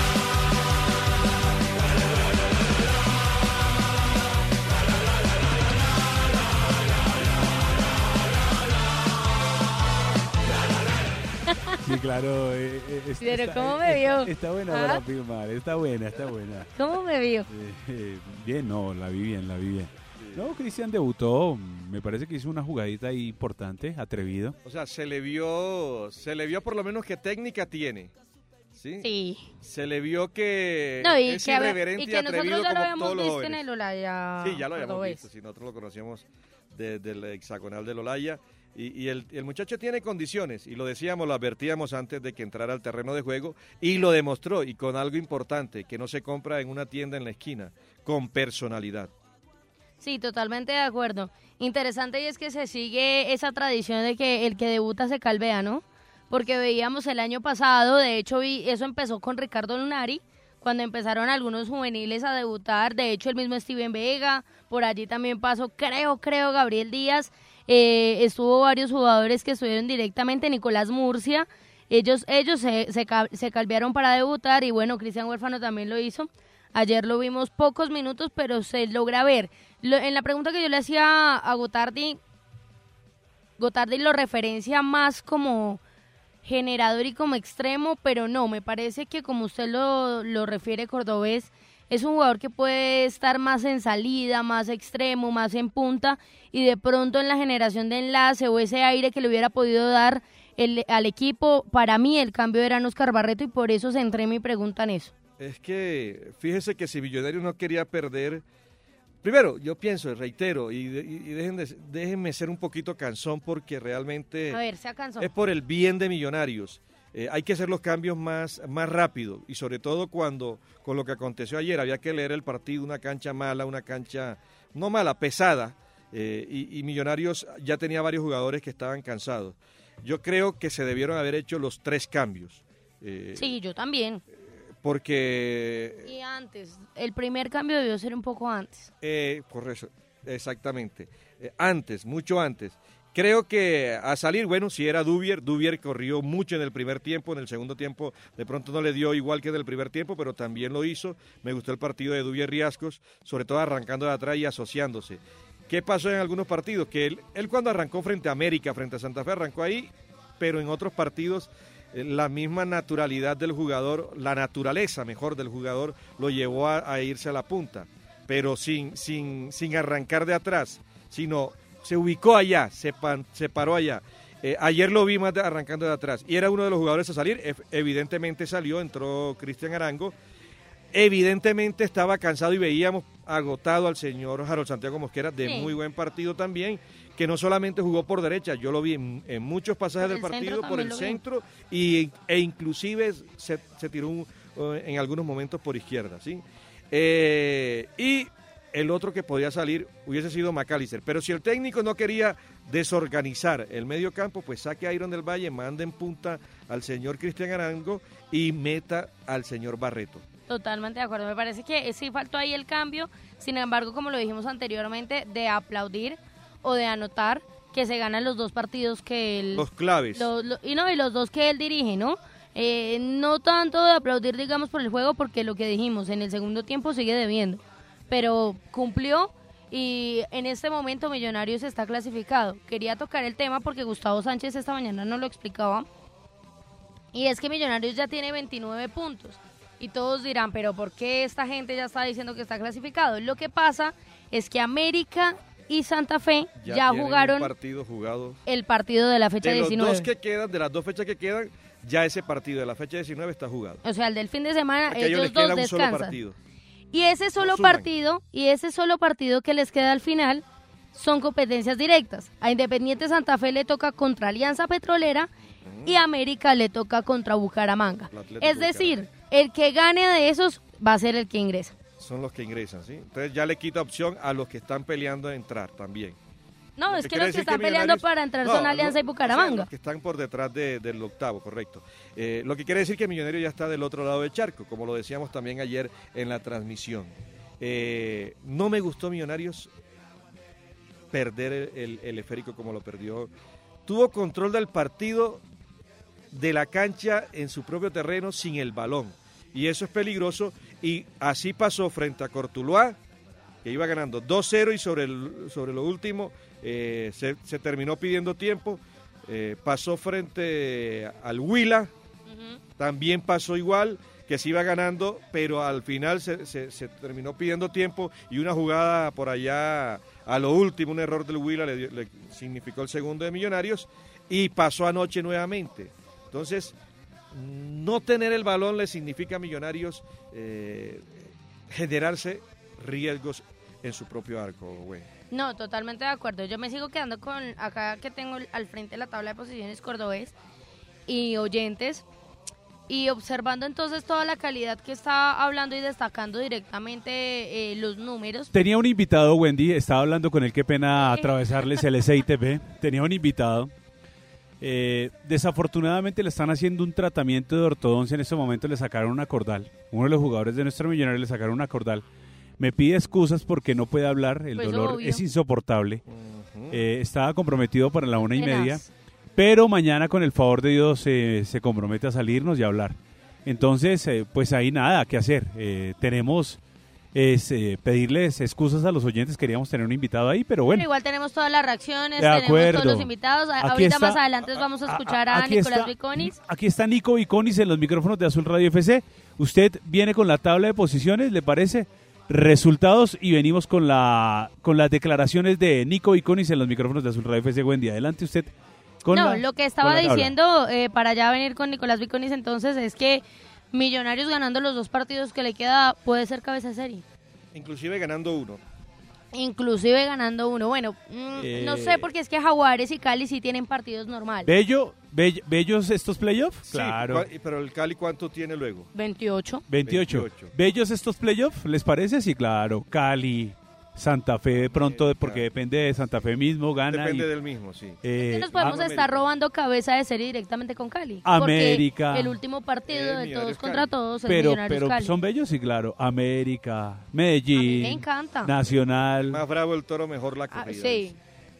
Sí, claro. Eh, eh, es, Pero está, ¿cómo me vio? Está, está buena ¿Ah? para filmar, está buena, está buena. ¿Cómo me vio? Eh, eh, bien, no, la vi bien, la vi bien. No, Cristian debutó, me parece que hizo una jugadita ahí importante, atrevido. O sea, se le vio, se le vio por lo menos que técnica tiene. ¿Sí? Sí. Se le vio que no, y es que, irreverente y, que y atrevido nosotros ya como lo habíamos todos los visto jóvenes. en el Olaya. Sí, ya lo habíamos Cordobés. visto, sí, nosotros lo conocíamos desde el hexagonal del Olaya. Y, y el, el muchacho tiene condiciones, y lo decíamos, lo advertíamos antes de que entrara al terreno de juego, y lo demostró, y con algo importante, que no se compra en una tienda en la esquina, con personalidad. Sí, totalmente de acuerdo. Interesante y es que se sigue esa tradición de que el que debuta se calvea, ¿no? Porque veíamos el año pasado, de hecho vi, eso empezó con Ricardo Lunari, cuando empezaron algunos juveniles a debutar, de hecho el mismo Steven Vega, por allí también pasó, creo, creo, Gabriel Díaz, eh, estuvo varios jugadores que estuvieron directamente, Nicolás Murcia, ellos ellos se, se, se calvearon para debutar y bueno, Cristian Huérfano también lo hizo. Ayer lo vimos pocos minutos, pero se logra ver. Lo, en la pregunta que yo le hacía a Gotardi, Gotardi lo referencia más como generador y como extremo, pero no, me parece que como usted lo, lo refiere, Cordobés, es un jugador que puede estar más en salida, más extremo, más en punta, y de pronto en la generación de enlace o ese aire que le hubiera podido dar el, al equipo, para mí el cambio era en Oscar Barreto y por eso centré mi pregunta en eso. Es que, fíjese que si Millonarios no quería perder, primero, yo pienso, reitero, y, de, y dejen de, déjenme ser un poquito cansón porque realmente A ver, sea cansón. es por el bien de Millonarios. Eh, hay que hacer los cambios más, más rápido y sobre todo cuando, con lo que aconteció ayer, había que leer el partido, una cancha mala, una cancha, no mala, pesada, eh, y, y Millonarios ya tenía varios jugadores que estaban cansados. Yo creo que se debieron haber hecho los tres cambios. Eh, Sí, yo también. Porque... Y antes, el primer cambio debió ser un poco antes. Eh, correcto, exactamente. Eh, antes, mucho antes. Creo que a salir, bueno, si era Dubier, Dubier corrió mucho en el primer tiempo, en el segundo tiempo de pronto no le dio igual que en el primer tiempo, pero también lo hizo. Me gustó el partido de Dubier Riascos, sobre todo arrancando de atrás y asociándose. ¿Qué pasó en algunos partidos? Que él, él cuando arrancó frente a América, frente a Santa Fe, arrancó ahí, pero en otros partidos eh, la misma naturalidad del jugador, la naturaleza mejor del jugador, lo llevó a, a irse a la punta, pero sin, sin, sin arrancar de atrás, sino se ubicó allá, se, pan, se paró allá. Eh, ayer lo vi más de, arrancando de atrás y era uno de los jugadores a salir, e, evidentemente salió, entró Cristian Arango, evidentemente estaba cansado y veíamos agotado al señor Harold Santiago Mosquera, de sí. muy buen partido también, que no solamente jugó por derecha, yo lo vi en, en muchos pasajes del partido, por el centro, y, e inclusive se, se tiró un, en algunos momentos por izquierda, ¿sí? Eh, y el otro que podía salir hubiese sido McAllister, pero si el técnico no quería desorganizar el medio campo, pues saque a Iron del Valle, mande en punta al señor Cristian Arango y meta al señor Barreto. Totalmente de acuerdo, me parece que sí faltó ahí el cambio, sin embargo, como lo dijimos anteriormente, de aplaudir o de anotar que se ganan los dos partidos que él... Los claves. Lo, lo, y no, y los dos que él dirige, ¿no? Eh, no tanto de aplaudir, digamos, por el juego, porque lo que dijimos, en el segundo tiempo sigue debiendo, pero cumplió y en este momento Millonarios está clasificado. Quería tocar el tema porque Gustavo Sánchez esta mañana nos lo explicaba, y es que Millonarios ya tiene veintinueve puntos. Y todos dirán, pero ¿por qué esta gente ya está diciendo que está clasificado? Lo que pasa es que América y Santa Fe ya, ya jugaron partido jugado. el partido de la fecha de los diecinueve. Dos que quedan, de las dos fechas que quedan, ya ese partido de la fecha diecinueve está jugado. O sea, el del fin de semana, Porque ellos, ellos dos queda descansan. Un solo partido. Y ese solo partido, y ese solo partido que les queda al final son competencias directas. A Independiente Santa Fe le toca contra Alianza Petrolera uh-huh. y América le toca contra Bucaramanga. Es decir, el que gane de esos va a ser el que ingresa. Son los que ingresan, ¿sí? Entonces ya le quita opción a los que están peleando a entrar también. No, lo es que, que los que están que peleando para entrar no, son Alianza no, y Bucaramanga. O sea, los que están por detrás de, del octavo, correcto. Eh, lo que quiere decir que Millonarios ya está del otro lado del charco, como lo decíamos también ayer en la transmisión. Eh, no me gustó Millonarios perder el, el, el esférico como lo perdió. Tuvo control del partido de la cancha en su propio terreno sin el balón. Y eso es peligroso, y así pasó frente a Cortuluá, que iba ganando dos cero y sobre, el, sobre lo último eh, se, se terminó pidiendo tiempo, eh, pasó frente al Huila, uh-huh. también pasó igual, que se iba ganando, pero al final se, se, se terminó pidiendo tiempo y una jugada por allá a lo último, un error del Huila le, le significó el segundo de Millonarios, y pasó anoche nuevamente. Entonces, no tener el balón le significa a Millonarios eh, generarse riesgos en su propio arco, güey. No, totalmente de acuerdo. Yo me sigo quedando con acá que tengo al frente la tabla de posiciones cordobés y oyentes, y observando entonces toda la calidad que está hablando y destacando directamente eh, los números. Tenía un invitado, Wendy, estaba hablando con él, qué pena atravesarles el S I T P. Tenía un invitado. Eh, desafortunadamente le están haciendo un tratamiento de ortodoncia en este momento, le sacaron una cordal. Uno de los jugadores de nuestro Millonario le sacaron una cordal. Me pide excusas porque no puede hablar, el pues dolor obvio. Es insoportable. Uh-huh. eh, estaba comprometido para la una y Tenaz. media, pero mañana con el favor de Dios eh, se compromete a salirnos y a hablar. Entonces, eh, pues ahí nada, ¿qué hacer? Eh, tenemos... es eh, pedirles excusas a los oyentes, queríamos tener un invitado ahí, pero bueno. Pero igual tenemos todas las reacciones, de tenemos acuerdo. Todos los invitados, aquí ahorita está, más adelante vamos a escuchar a, a Nicolás está, Viconis. Aquí está Nico Viconis en los micrófonos de Azul Radio F C, usted viene con la tabla de posiciones, ¿le parece? Resultados, y venimos con la con las declaraciones de Nico Viconis en los micrófonos de Azul Radio F C. Buen día, adelante usted. Con no, la, lo que estaba diciendo eh, para ya venir con Nicolás Viconis entonces es que Millonarios ganando los dos partidos que le queda puede ser cabeza de serie. Inclusive ganando uno. inclusive ganando uno. Bueno, mm, Eh. no sé, porque es que Jaguares y Cali sí tienen partidos normales. Bello, Bell- ¿Bellos estos playoffs? Sí, Claro. cua- pero el Cali, ¿cuánto tiene luego? veintiocho. veintiocho. veintiocho. ¿Bellos estos playoffs? ¿Les parece? Sí, claro. Cali, Santa Fe de pronto, de- porque depende de Santa Fe mismo, gana. Depende y, del mismo, sí. eh, Que nos podemos a- estar robando cabeza de serie directamente con Cali. América. Porque el último partido Eh, de Millonarios todos Cali. contra todos es pero Millonarios pero Cali. son bellos, sí, claro. América, A mí Medellín, me encanta. Nacional. Más bravo el toro, mejor la Ah, corrida. sí.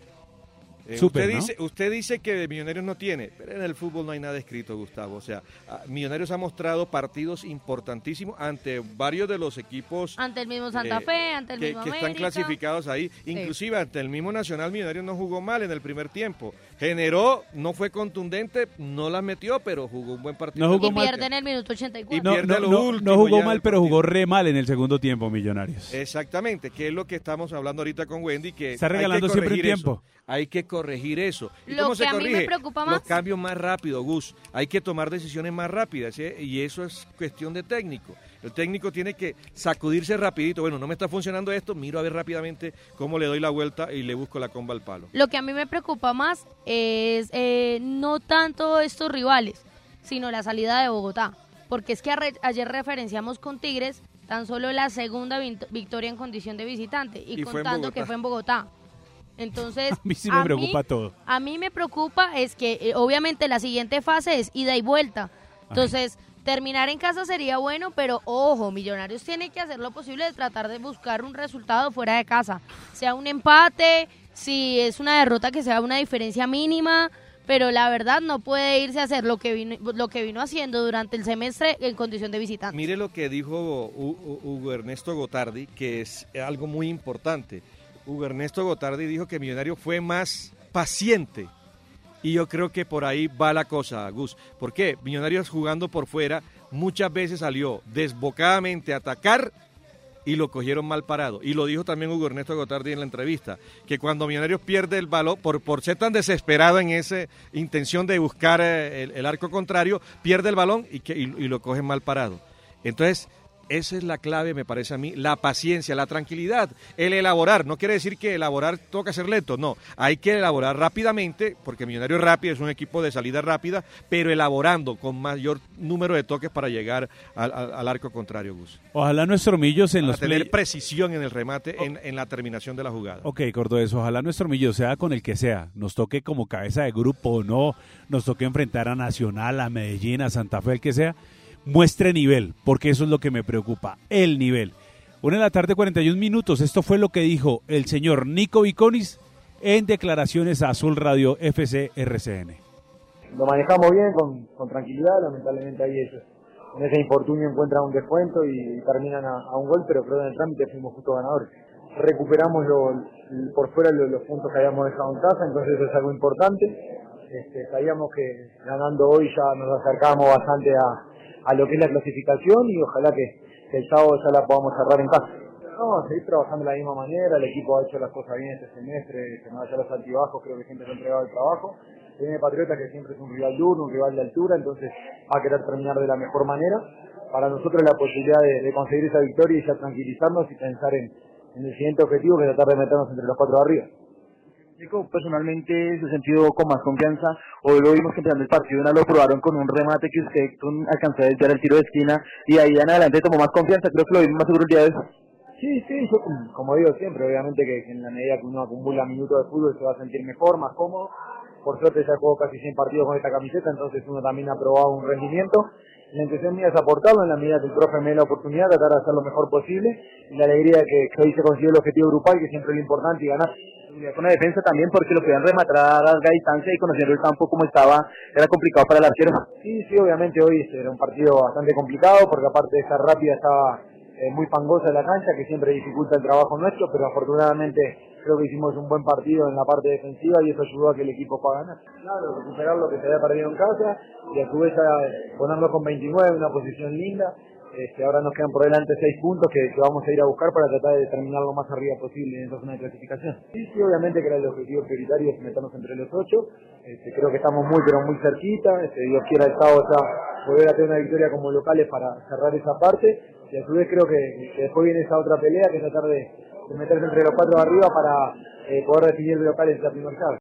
Eh, Súper, usted, ¿no? dice, usted dice que Millonarios no tiene, pero en el fútbol no hay nada escrito, Gustavo. O sea, ah, Millonarios ha mostrado partidos importantísimos ante varios de los equipos Ante el mismo Santa eh, Fe, ante el que, mismo que están América. clasificados ahí. Inclusive ante el mismo Nacional, Millonarios no jugó mal en el primer tiempo. Generó, no fue contundente, no las metió, pero jugó un buen partido. No jugó Y mal. pierde en el minuto ochenta y cuatro. Y No, pierde no, lo no, último no jugó ya mal, del pero partido. jugó re mal en el segundo tiempo, Millonarios. Exactamente, que es lo que estamos hablando ahorita con Wendy, que Está hay que regalando siempre corregir el tiempo. eso. Hay que corregir eso. ¿Y Lo cómo se que a mí me corrige? preocupa Los más- cambios más rápido, Gus. Hay que tomar decisiones más rápidas, ¿sí? Y eso es cuestión de técnico. El técnico tiene que sacudirse rapidito. Bueno, no me está funcionando esto, miro a ver rápidamente cómo le doy la vuelta y le busco la comba al palo. Lo que a mí me preocupa más es eh, no tanto estos rivales, sino la salida de Bogotá. Porque es que arre- ayer referenciamos con Tigres tan solo la segunda vin- victoria en condición de visitante y, Y fue en contando Bogotá. que fue en Bogotá. Entonces, A mí sí me preocupa todo. A mí me preocupa es que eh, obviamente la siguiente fase es ida y vuelta. Entonces, terminar en casa sería bueno, pero ojo, Millonarios tiene que hacer lo posible de tratar de buscar un resultado fuera de casa. Sea un empate, si es una derrota que sea una diferencia mínima, pero la verdad no puede irse a hacer lo que vino, lo que vino haciendo durante el semestre en condición de visitante. Mire lo que dijo Hu- Hu- Hugo Ernesto Gotardi, que es algo muy importante. Hugo Ernesto Gotardi dijo que Millonario fue más paciente. Y yo creo que por ahí va la cosa, Gus. ¿Por qué? Millonarios jugando por fuera muchas veces salió desbocadamente a atacar y lo cogieron mal parado. Y lo dijo también Hugo Ernesto Gotardi en la entrevista, que cuando Millonarios pierde el balón, por, por ser tan desesperado en esa intención de buscar eh, el, el arco contrario, pierde el balón y, que, y, y lo cogen mal parado. Entonces, esa es la clave, me parece a mí, la paciencia, la tranquilidad, el elaborar. No quiere decir que elaborar toca ser lento, no. Hay que elaborar rápidamente, porque Millonarios Rápido es un equipo de salida rápida, pero elaborando con mayor número de toques para llegar al, al, al arco contrario, Gus. Ojalá nuestro Millos en Para los tener play- precisión en el remate, en, en la terminación de la jugada. Ok, Cordobés, ojalá nuestro Millo sea con el que sea, nos toque como cabeza de grupo o no, nos toque enfrentar a Nacional, a Medellín, a Santa Fe, el que sea, muestre nivel, porque eso es lo que me preocupa, el nivel. Una de la tarde, cuarenta y un minutos, esto fue lo que dijo el señor Nico Viconis en declaraciones a Azul Radio F C R C N. Lo manejamos bien, con, con tranquilidad, lamentablemente ahí ellos en ese infortunio encuentran un descuento y, terminan a, a un gol, pero creo que en el trámite fuimos justo ganadores. Recuperamos lo, por fuera los, los puntos que habíamos dejado en casa, entonces eso es algo importante. Este, sabíamos que ganando hoy ya nos acercamos bastante a, a lo que es la clasificación y ojalá que, que el sábado ya la podamos cerrar en casa. No, seguir trabajando de la misma manera, el equipo ha hecho las cosas bien este semestre, que no haya los altibajos, creo que siempre se ha entregado el trabajo. Tiene Patriota, que siempre es un rival duro, un rival de altura, entonces va a querer terminar de la mejor manera. Para nosotros la posibilidad de, de conseguir esa victoria y ya tranquilizarnos y pensar en, en el siguiente objetivo, que es tratar de meternos entre los cuatro de arriba. Nico, personalmente se ha sentido con más confianza, hoy lo vimos que empezando el partido, una lo probaron con un remate que usted alcanzó a desviar el tiro de esquina y ahí en adelante tomó más confianza, creo que lo vimos más seguro el día de eso. Sí, sí, yo como digo siempre, obviamente que, que en la medida que uno acumula minutos de fútbol se va a sentir mejor, más cómodo. Por suerte ya juego casi cien partidos con esta camiseta, entonces uno también ha probado un rendimiento. La intención mía es aportarlo en la medida que el profe me dé la oportunidad, tratar de hacer lo mejor posible y la alegría de que, que hoy se consiguió el objetivo grupal, que siempre es lo importante, y ganar. Con la defensa también, porque lo podían rematar a larga distancia y conociendo el campo como estaba, era complicado para el arquero. Sí, sí, obviamente hoy era un partido bastante complicado, porque aparte de estar rápida estaba eh, muy fangosa la cancha, que siempre dificulta el trabajo nuestro, pero afortunadamente creo que hicimos un buen partido en la parte defensiva y eso ayudó a que el equipo pueda ganar. Claro, recuperar lo que se había perdido en casa y a su vez a ponerlo con veintinueve en una posición linda. Este, ahora nos quedan por delante seis puntos que, que vamos a ir a buscar para tratar de terminar lo más arriba posible en esa zona de clasificación. Sí, sí, obviamente que era el objetivo prioritario es meternos entre los ocho. Este, creo que estamos muy, pero muy cerquita. Este, Dios quiera el sábado ya volver a tener una victoria como locales para cerrar esa parte. Y a su vez creo que, que después viene esa otra pelea que es tratar de, de meterse entre los cuatro de arriba para eh, poder definir el local en esa primera llave.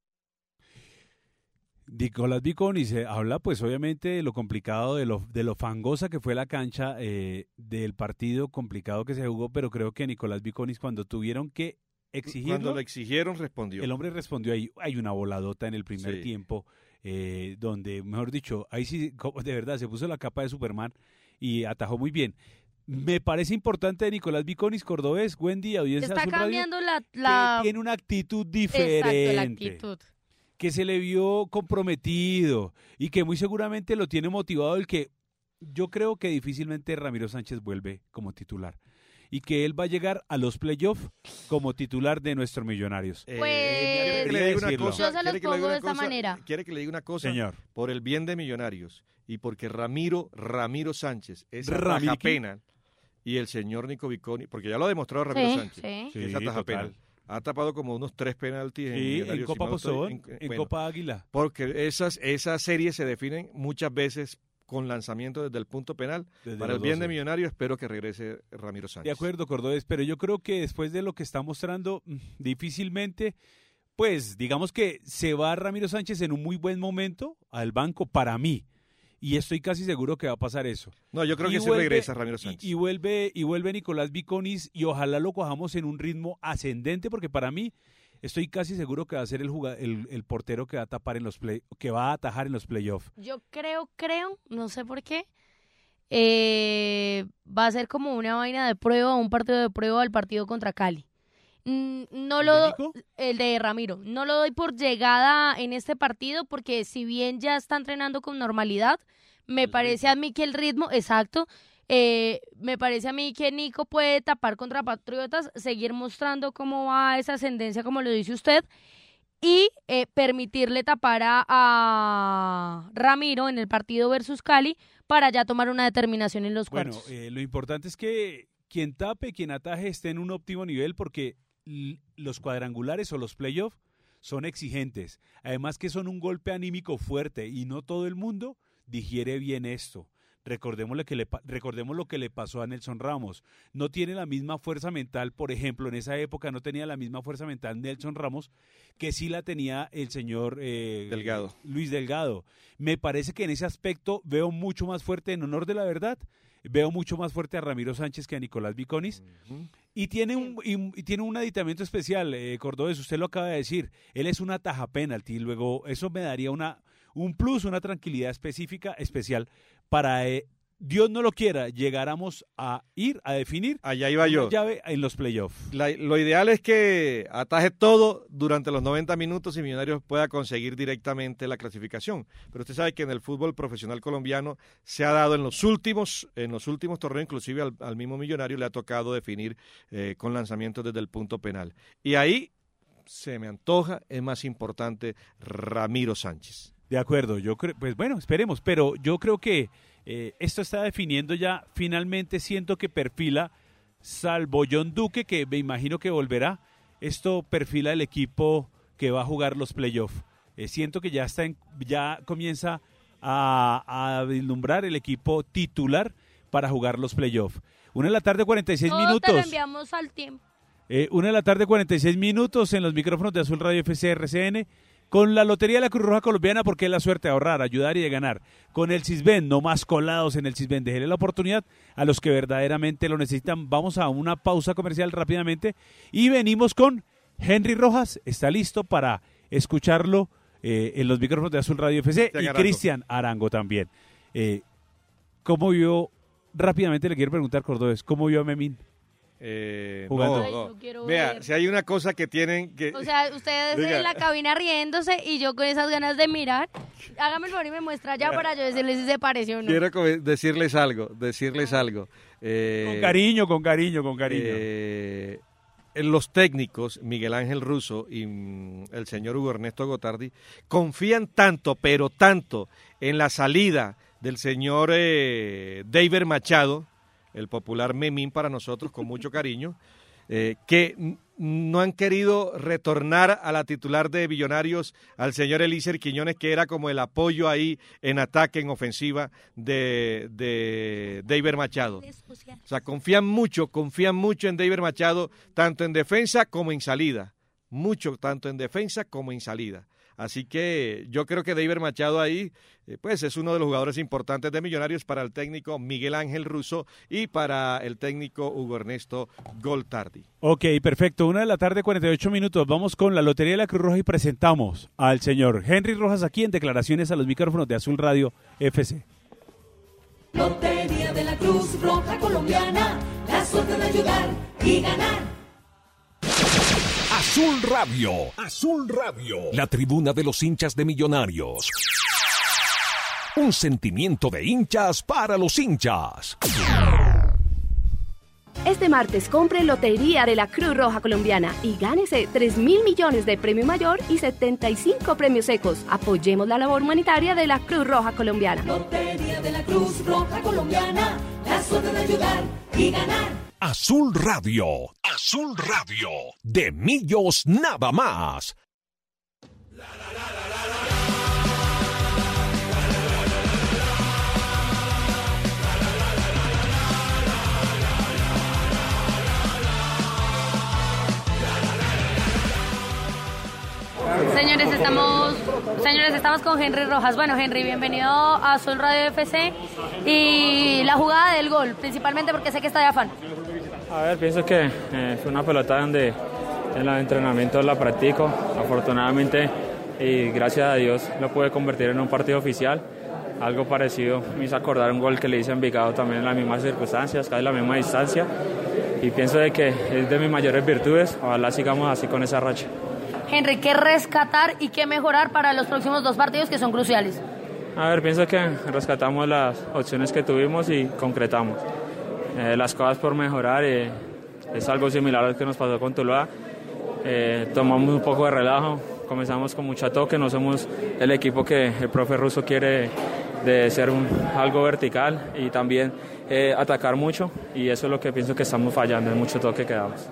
Nicolás Viconi se habla pues obviamente de lo complicado, de lo, de lo fangosa que fue la cancha, eh, del partido complicado que se jugó, pero creo que Nicolás Viconi cuando tuvieron que exigirlo, cuando lo exigieron respondió. El hombre respondió ahí, hay una voladota en el primer sí. tiempo, eh, donde mejor dicho, ahí sí de verdad se puso la capa de Superman y atajó muy bien. Me parece importante de Nicolás Viconis, cordobés, Wendy, audiencia está Azul cambiando Radio, la, la... que tiene una actitud diferente. Exacto, la actitud. Que se le vio comprometido y que muy seguramente lo tiene motivado el que yo creo que difícilmente Ramiro Sánchez vuelve como titular y que él va a llegar a los playoffs como titular de nuestros Millonarios. Pues eh, que le diga una cosa, yo se los pongo de esta cosa, manera. Quiere que le diga una cosa, señor, por el bien de Millonarios y porque Ramiro Ramiro Sánchez es Ramiki. ataja penal y el señor Nico Viconi, porque ya lo ha demostrado Ramiro sí, Sánchez, sí. que es Sí, ataja total. penal. Ha tapado como unos tres penaltis en, sí, en Copa si Pozón, en, en, en bueno, Copa Águila. Porque esas, esas series se definen muchas veces con lanzamiento desde el punto penal. Desde Para el bien doce. de Millonarios, espero que regrese Ramiro Sánchez. De acuerdo, Cordobés, pero yo creo que después de lo que está mostrando, difícilmente, pues digamos que se va Ramiro Sánchez en un muy buen momento al banco para mí. Y estoy casi seguro que va a pasar eso. No, yo creo y que vuelve, sí regresa Ramiro Sánchez. Y, y, vuelve, y vuelve Nicolás Viconis y ojalá lo cojamos en un ritmo ascendente porque para mí estoy casi seguro que va a ser el, jugad- el, el portero que va a tapar en los play, que va a atajar en los playoffs. Yo creo, creo, no sé por qué, eh, va a ser como una vaina de prueba, un partido de prueba al partido contra Cali. Mm, no ¿El lo de do- Nico? el de Ramiro. No lo doy por llegada en este partido porque si bien ya está entrenando con normalidad, me El parece ritmo. a mí que el ritmo, exacto, eh, me parece a mí que Nico puede tapar contra Patriotas, seguir mostrando cómo va esa ascendencia, como lo dice usted, y eh, permitirle tapar a, a Ramiro en el partido versus Cali para ya tomar una determinación en los Bueno, cuartos. eh, lo importante es que quien tape, quien ataje esté en un óptimo nivel porque l- los cuadrangulares o los playoffs son exigentes. Además que son un golpe anímico fuerte y no todo el mundo digiere bien esto. Recordemos lo que le, pa- recordemos lo que le pasó a Nelson Ramos. No tiene la misma fuerza mental, por ejemplo, en esa época no tenía la misma fuerza mental Nelson Ramos que sí la tenía el señor eh, Delgado. Luis Delgado. Me parece que en ese aspecto veo mucho más fuerte, en honor de la verdad, veo mucho más fuerte a Ramiro Sánchez que a Nicolás Viconis. Uh-huh. Y tiene un y, y tiene un aditamento especial, eh, Cordobés, usted lo acaba de decir. Él es una taja penalti, luego eso me daría una un plus, una tranquilidad específica, especial, para, eh, Dios no lo quiera, llegáramos a ir a definir Allá iba yo. una llave en los playoffs. La- lo ideal es que ataje todo durante los noventa minutos y Millonarios pueda conseguir directamente la clasificación. Pero usted sabe que en el fútbol profesional colombiano se ha dado en los últimos, en los últimos torneos, inclusive al, al mismo Millonario le ha tocado definir eh, con lanzamientos desde el punto penal. Y ahí se me antoja, es más importante Ramiro Sánchez. De acuerdo, yo creo, pues bueno, esperemos, pero yo creo que eh, esto está definiendo ya, finalmente siento que perfila, salvo John Duque, que me imagino que volverá, esto perfila el equipo que va a jugar los playoffs. Eh, siento que ya está en, ya comienza a, a vislumbrar el equipo titular para jugar los playoffs. Una de la tarde, cuarenta y seis Todo te minutos. lo enviamos al tiempo. Eh, una de la tarde, cuarenta y seis minutos en los micrófonos de Azul Radio F C R C N con la Lotería de la Cruz Roja Colombiana porque es la suerte de ahorrar, ayudar y de ganar. Con el Sisbén, no más colados en el Sisbén. Déjele la oportunidad a los que verdaderamente lo necesitan. Vamos a una pausa comercial rápidamente y venimos con Henry Rojas. Está listo para escucharlo eh, en los micrófonos de Azul Radio F C y Arango. Cristian Arango también. Eh, ¿Cómo vio? Rápidamente le quiero preguntar, Cordobés, ¿cómo vio a Memín? Eh, Jugando. no, Ay, no. yo quiero Vea, ver. si hay una cosa que tienen que... O sea, ustedes Oiga. en la cabina riéndose y yo con esas ganas de mirar. Hágame el favor y me muestra ya para yo decirles si se pareció o no. Quiero co- decirles algo, decirles algo. Eh, Con cariño, con cariño, con cariño. eh, los técnicos, Miguel Ángel Russo y mm, el señor Hugo Ernesto Gotardi, confían tanto, pero tanto, en la salida del señor eh, David Machado, el popular Memín para nosotros, con mucho cariño, eh, que n- no han querido retornar a la titular de Millonarios, al señor Elícer Quiñones, que era como el apoyo ahí en ataque, en ofensiva de, de Deiber Machado. O sea, confían mucho, confían mucho en Deiber Machado, tanto en defensa como en salida. Mucho, tanto en defensa como en salida. Así que yo creo que Deiber Machado ahí, eh, pues es uno de los jugadores importantes de Millonarios para el técnico Miguel Ángel Russo y para el técnico Hugo Ernesto Goltardi. Ok, perfecto. Una de la tarde, cuarenta y ocho minutos. Vamos con la Lotería de la Cruz Roja y presentamos al señor Henry Rojas aquí en declaraciones a los micrófonos de Azul Radio F C. Lotería de la Cruz Roja Colombiana, la suerte de ayudar y ganar. Azul Radio, Azul Radio, la tribuna de los hinchas de Millonarios. Un sentimiento de hinchas para los hinchas. Este martes compre Lotería de la Cruz Roja Colombiana y gánese tres mil millones de premio mayor y setenta y cinco premios secos. Apoyemos la labor humanitaria de la Cruz Roja Colombiana. Lotería de la Cruz Roja Colombiana, la suerte de ayudar y ganar. Azul Radio, Azul Radio, de Millos nada más. Señores, estamos, señores, estamos con Henry Rojas. Bueno, Henry, bienvenido a Azul Radio F C. Y la jugada del gol, principalmente porque sé que está de afán. A ver, pienso que eh, fue una pelota donde en los entrenamientos la practico. Afortunadamente y gracias a Dios lo pude convertir en un partido oficial. Algo parecido me hizo acordar un gol que le hice a Envigado también en las mismas circunstancias, casi la misma distancia. Y pienso de que es de mis mayores virtudes. Ojalá sigamos así con esa racha. Henry, ¿qué rescatar y qué mejorar para los próximos dos partidos que son cruciales? A ver, pienso que rescatamos las opciones que tuvimos y concretamos. Eh, las cosas por mejorar, eh, es algo similar al que nos pasó con Tuluá. Eh, tomamos un poco de relajo, comenzamos con mucho toque, no somos el equipo que el profe Russo quiere de ser un, algo vertical y también eh, atacar mucho, y eso es lo que pienso que estamos fallando, en mucho toque que damos.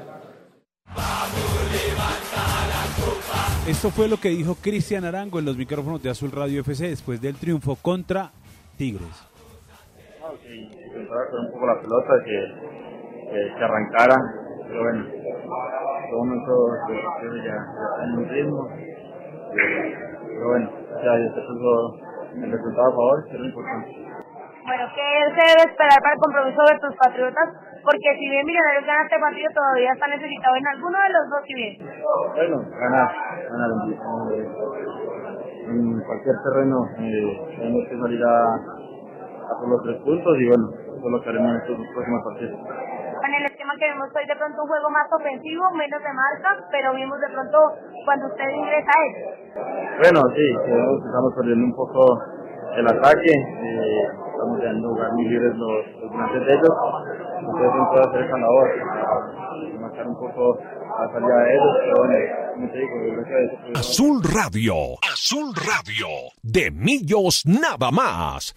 Esto fue lo que dijo Cristian Arango en los micrófonos de Azul Radio F C después del triunfo contra Tigres. No, sí, intentaba hacer un poco la pelota, que, que, que arrancara, pero bueno, en todo momento ya, ya está en un ritmo, eh, pero bueno, ya se puso el resultado a favor, que es lo importante. Bueno, ¿qué se debe esperar para el compromiso de tus Patriotas? Porque si bien Millonarios gana este partido, todavía está necesitado en alguno de los dos, si bien. Bueno, ganar, ganar en, en cualquier terreno, eh, tenemos que salir a, a por los tres puntos y bueno, eso es lo que haremos en estos próximos partidos. En el esquema que vemos hoy, de pronto un juego más ofensivo, menos de marca, pero vimos de pronto cuando usted ingresa a él. Bueno, sí, estamos perdiendo un poco el ataque, eh, estamos dejando jugar muy libres los, los delanteros de ellos, entonces no puedo hacer esa labor, marcar un poco la salida de ellos, pero bueno, como te digo, gracias a eso. Pues, Azul Radio, Azul Radio, de Millos nada más.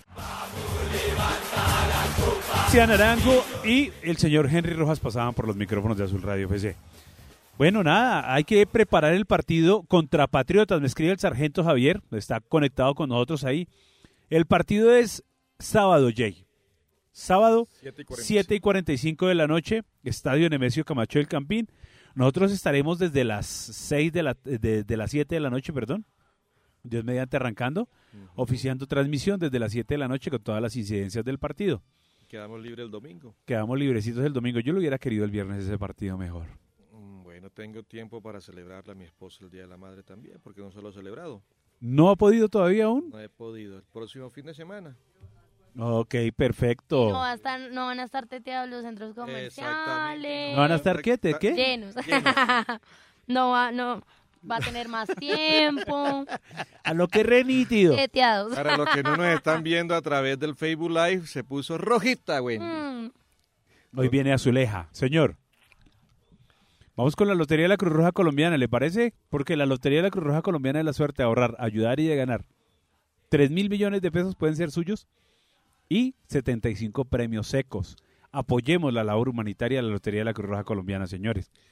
Cristian Arango y el señor Henry Rojas pasaban por los micrófonos de Azul Radio F C. Bueno, nada, hay que preparar el partido contra Patriotas. Me escribe el sargento Javier, está conectado con nosotros ahí. El partido es sábado, Jay. Sábado, siete y cuarenta y cinco de la noche, Estadio Nemesio Camacho del Campín. Nosotros estaremos desde las seis de la, de, de las siete de la noche, perdón. Dios mediante arrancando, uh-huh. Oficiando transmisión desde las siete de la noche con todas las incidencias del partido. Quedamos libres el domingo. Quedamos librecitos el domingo. Yo lo hubiera querido el viernes ese partido mejor. Bueno, tengo tiempo para celebrarle a mi esposa el Día de la Madre también, porque no se lo he celebrado. ¿No ha podido todavía aún? No he podido. El próximo fin de semana. Ok, perfecto. No, va a estar, no van a estar teteados los centros comerciales. ¿No van a estar qué? ¿De qué? Llenos. Llenos. no, va, no, va a tener más tiempo. A lo que re nítido. Teteados. Para los que no nos están viendo a través del Facebook Live, se puso rojita, güey. Mm. Hoy viene Azuleja. Señor, vamos con la Lotería de la Cruz Roja Colombiana, ¿le parece? Porque la Lotería de la Cruz Roja Colombiana es la suerte de ahorrar, ayudar y de ganar. Tres mil millones de pesos pueden ser suyos y setenta y cinco premios secos. Apoyemos la labor humanitaria de la Lotería de la Cruz Roja Colombiana, señores.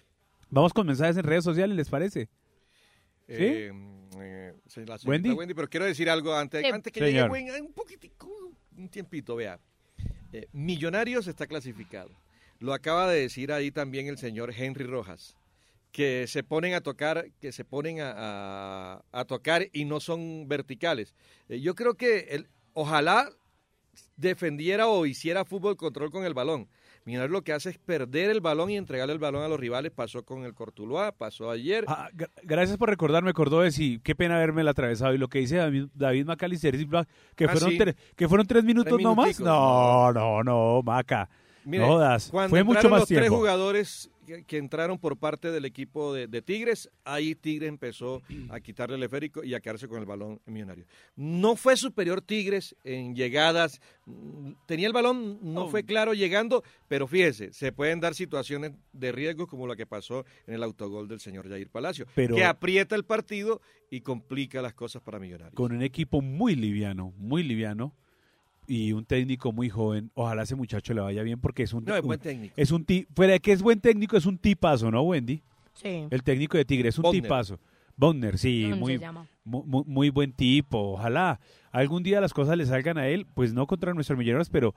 Vamos con mensajes en redes sociales, ¿les parece? ¿Sí? Eh, eh, la Wendy. Wendy, pero quiero decir algo antes, Sí. antes que Señor. llegue Wendy, un poquitico, un tiempito, vea. Eh, Millonarios está clasificado. Lo acaba de decir ahí también el señor Henry Rojas, que se ponen a tocar, que se ponen a, a, a tocar y no son verticales. Eh, yo creo que el, ojalá defendiera o hiciera fútbol control con el balón. Millonarios lo que hace es perder el balón y entregarle el balón a los rivales. Pasó con el Cortuluá, pasó ayer. Ah, gra- gracias por recordarme, Cordobés, y qué pena haberme la atravesado. Y lo que dice David, David McAllister, que, Ah, fueron sí. tre- que fueron tres minutos Tres no más. minuticos, No, no, no, Maca. Mire, no jodas. cuando Fue mucho entraron más los tres tiempo. jugadores que, que entraron por parte del equipo de, de Tigres, ahí Tigres empezó a quitarle el esférico y a quedarse con el balón en Millonario. No fue superior Tigres en llegadas, mm, tenía el balón, no fue claro llegando, pero fíjese, se pueden dar situaciones de riesgo como la que pasó en el autogol del señor Jair Palacio, Pero- que aprieta el partido y complica las cosas para Millonarios. Con un equipo muy liviano, muy liviano, y un técnico muy joven. Ojalá ese muchacho le vaya bien porque es un... No, es un- buen técnico. Es un ti, fuera de que es buen técnico, es un tipazo, ¿no, Wendy? Sí. El técnico de Tigre es un Bonner. tipazo. Bonner, sí, Bonner muy, se llama. mu- mu- muy buen tipo. Ojalá algún día las cosas le salgan a él, pues no contra nuestros Millonarios, pero...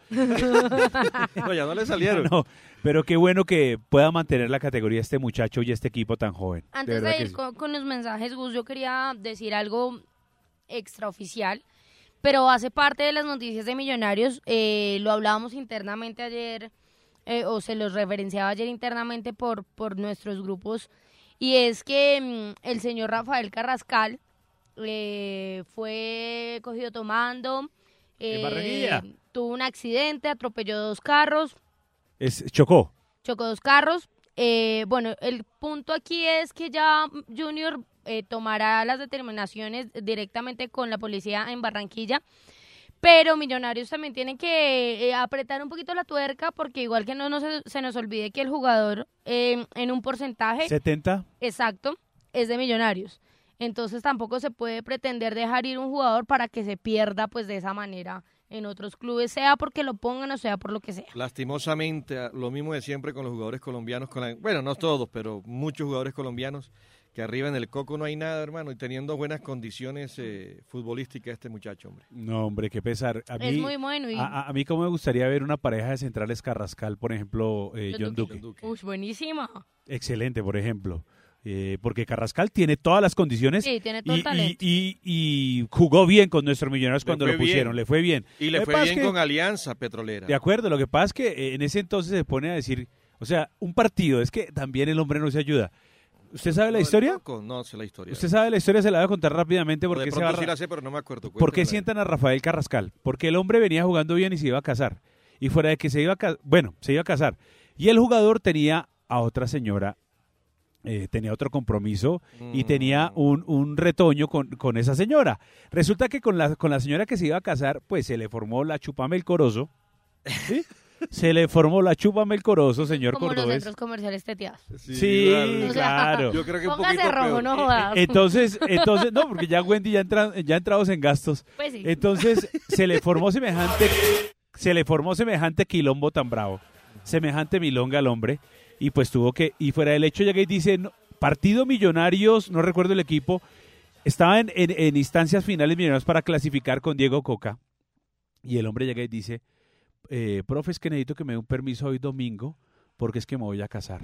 No, ya no le salieron. No, pero qué bueno que pueda mantener la categoría este muchacho y este equipo tan joven. Antes verdad de que ir sí. con, con los mensajes, Gus, yo quería decir algo extraoficial, pero hace parte de las noticias de Millonarios. Eh, lo hablábamos internamente ayer, eh, o se los referenciaba ayer internamente por, por nuestros grupos, y es que mm, el señor Rafael Carrascal eh, fue cogido tomando, En eh, Barranquilla. tuvo un accidente, atropelló dos carros, Es, chocó. chocó dos carros. Eh, bueno, el punto aquí es que ya Junior eh, tomará las determinaciones directamente con la policía en Barranquilla, pero Millonarios también tienen que eh, apretar un poquito la tuerca, porque igual que no, no se, se nos olvide que el jugador eh, en un porcentaje setenta. exacto es de Millonarios. Entonces tampoco se puede pretender dejar ir un jugador para que se pierda pues de esa manera en otros clubes, sea porque lo pongan o sea por lo que sea. Lastimosamente, lo mismo de siempre con los jugadores colombianos, con la- bueno, no todos, pero muchos jugadores colombianos, que arriba en el coco no hay nada, hermano, y teniendo buenas condiciones eh, futbolísticas este muchacho, hombre. No, hombre, qué pesar. A mí, Es muy bueno y- a, a- a mí como me gustaría ver una pareja de centrales Carrascal, por ejemplo, eh, John Duque. Uy, buenísima. Excelente, por ejemplo. Eh, porque Carrascal tiene todas las condiciones Sí, tiene todo y, el talento. y- y- y jugó bien con nuestros Millonarios Le cuando fue lo pusieron, bien. le fue bien. Y le Lo que fue pasa bien es que- con Alianza Petrolera. De acuerdo, lo que pasa es que eh, en ese entonces se pone a decir, o sea, un partido, es que también el hombre no se ayuda. ¿Usted sabe la No, el historia? Coco, no sé la historia. Usted sabe la historia, se la voy a contar rápidamente O porque de se pronto va sí a- la sé, pero no me acuerdo. ¿Por qué Cuéntemela. sientan a Rafael Carrascal? Porque el hombre venía jugando bien y se iba a casar. Y fuera de que se iba a casar, bueno, se iba a casar. Y el jugador tenía a otra señora, eh, tenía otro compromiso y tenía un, un retoño con, con esa señora. Resulta que con la, con la señora que se iba a casar, pues se le formó la chupame el corozo. ¿Sí? Se le formó la chúpame el corozo, señor Como los Cordobés. centros comerciales teteados. Sí, claro. O sea, claro. Yo creo que un póngase poquito rojo, peor. no jodas. Entonces, entonces, no, porque ya Wendy ya, entra, ya entrados en gastos. Pues sí. Entonces, se le formó semejante, se le formó semejante quilombo tan bravo, semejante milonga al hombre, y pues tuvo que, y fuera del hecho llega y dice, no, partido Millonarios, no recuerdo el equipo, estaba en, en, en instancias finales Millonarios para clasificar con Diego Coca, y el hombre llega y dice, eh, profe, es que necesito que me dé un permiso hoy domingo, porque es que me voy a casar.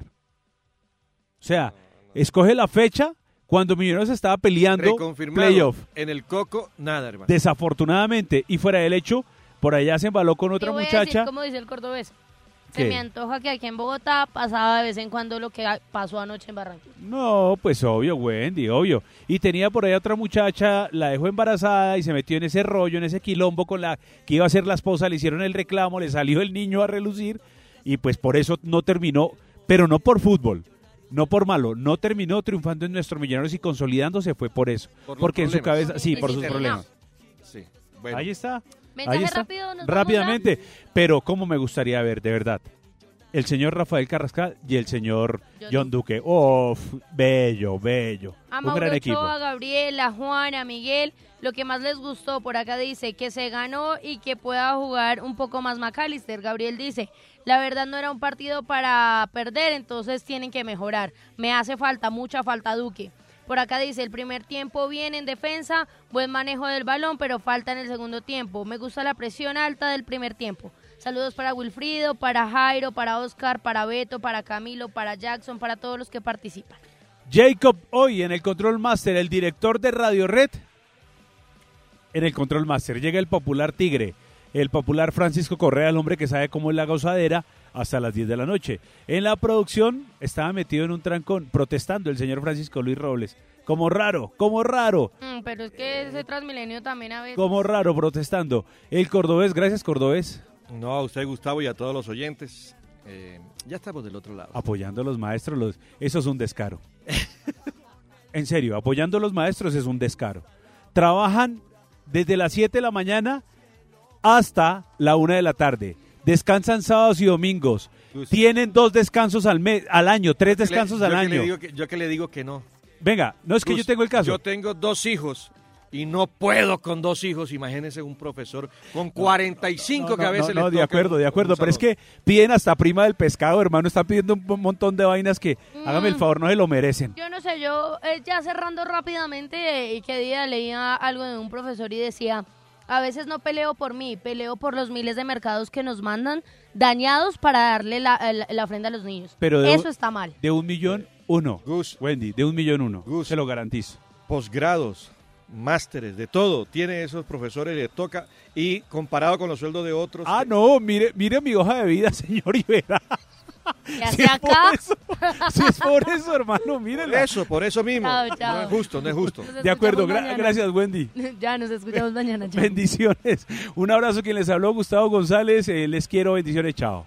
O sea, escoge la fecha cuando Millonarios estaba peleando Reconfirmado. playoff. En el coco, nada, hermano. Desafortunadamente, y fuera del hecho, por allá se embaló con otra Y voy a muchacha. decir, como dice el cordobés, se ¿Qué? me antoja que aquí en Bogotá pasaba de vez en cuando lo que pasó anoche en Barranquilla. No, pues obvio, Wendy, obvio. Y tenía por ahí otra muchacha, la dejó embarazada y se metió en ese rollo, en ese quilombo con la que iba a ser la esposa, le hicieron el reclamo, le salió el niño a relucir y pues por eso no terminó, pero no por fútbol, no por malo, no terminó triunfando en nuestros Millonarios y consolidándose fue por eso. Por los porque en su problemas. cabeza, sí, por sus Interno. problemas. Sí, bueno. Ahí está. Mensaje Ahí está. rápido, nos vamos Rápidamente, pero cómo me gustaría ver, de verdad, el señor Rafael Carrascal y el señor John Duque. ¡Oh, bello, bello! A Un Mauro gran equipo. Ochoa, a Gabriel, a Juan, a Miguel, lo que más les gustó por acá dice que se ganó y que pueda jugar un poco más McAllister. Gabriel dice, la verdad no era un partido para perder, entonces tienen que mejorar. Me hace falta, mucha falta Duque. Por acá dice, el primer tiempo bien en defensa, buen manejo del balón, pero falta en el segundo tiempo. Me gusta la presión alta del primer tiempo. Saludos para Wilfrido, para Jairo, para Oscar, para Beto, para Camilo, para Jackson, para todos los que participan. Jacob, hoy en el Control Master, el director de Radio Red, en el Control Master, llega el popular Tigre, el popular Francisco Correa, el hombre que sabe cómo es la gozadera, hasta las diez de la noche. En la producción estaba metido en un trancón, protestando el señor Francisco Luis Robles. Como raro, como raro. Mm, pero es que ese Transmilenio también a veces... Como raro, protestando. El cordobés, gracias Cordobés. No, a usted Gustavo y a todos los oyentes. Eh, ya estamos del otro lado. Apoyando a los maestros, los... eso es un descaro. En serio, apoyando a los maestros es un descaro. Trabajan desde las siete de la mañana hasta la una de la tarde. Descansan sábados y domingos. Pues, tienen dos descansos al mes, al año, tres descansos le, al yo año. Que le digo que, yo que le digo que no. Venga, no es que Gus, yo tengo el caso. Yo tengo dos hijos y no puedo con dos hijos. Imagínense un profesor con cuarenta y cinco no, no, que a veces no, no, le de acuerdo, de acuerdo, pero es que piden hasta prima del pescado, hermano. Están pidiendo un montón de vainas que, mm. hágame el favor, no se lo merecen. Yo no sé, yo eh, ya cerrando rápidamente, eh, que día leía algo de un profesor y decía... A veces no peleo por mí, peleo por los miles de mercados que nos mandan dañados para darle la, la, la ofrenda a los niños. Pero de Eso un, está mal. De un millón, uno. Gus, Wendy, de un millón, uno. Gus, se lo garantizo. Posgrados, másteres, de todo. Tiene esos profesores, le toca. Y comparado con los sueldos de otros. Ah, no, mire, mire mi hoja de vida, señor, y verá. ¿Qué hace acá? Eso, si es por eso, hermano, mírenla. Por eso, por eso mismo. Chao, chao. No es justo, no es justo. De acuerdo, gra- gracias, Wendy. Ya nos escuchamos mañana. Chao. Bendiciones. Un abrazo, quien les habló, Gustavo González. Eh, les quiero, bendiciones, chao.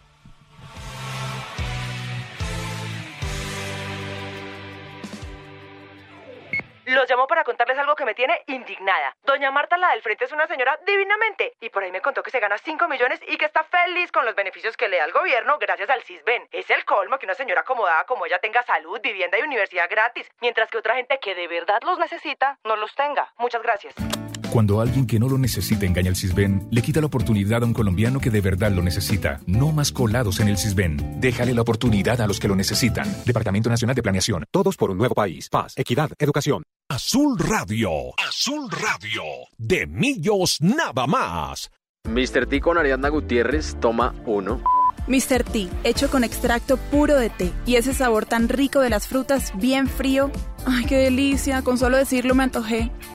Los llamo para contarles algo que me tiene indignada. Doña Marta, la del frente, es una señora divinamente. Y por ahí me contó que se gana cinco millones y que está feliz con los beneficios que le da el gobierno gracias al Sisbén. Es el colmo que una señora acomodada como ella tenga salud, vivienda y universidad gratis, mientras que otra gente que de verdad los necesita no los tenga. Muchas gracias. Cuando alguien que no lo necesita engaña al Sisbén, le quita la oportunidad a un colombiano que de verdad lo necesita. No más colados en el Sisbén. Déjale la oportunidad a los que lo necesitan. Departamento Nacional de Planeación. Todos por un nuevo país. Paz, equidad, educación. Azul Radio, Azul Radio, de Millos nada más. mister T con Ariadna Gutiérrez, toma uno. mister T, hecho con extracto puro de té y ese sabor tan rico de las frutas, bien frío. ¡Ay, qué delicia! Con solo decirlo me antojé.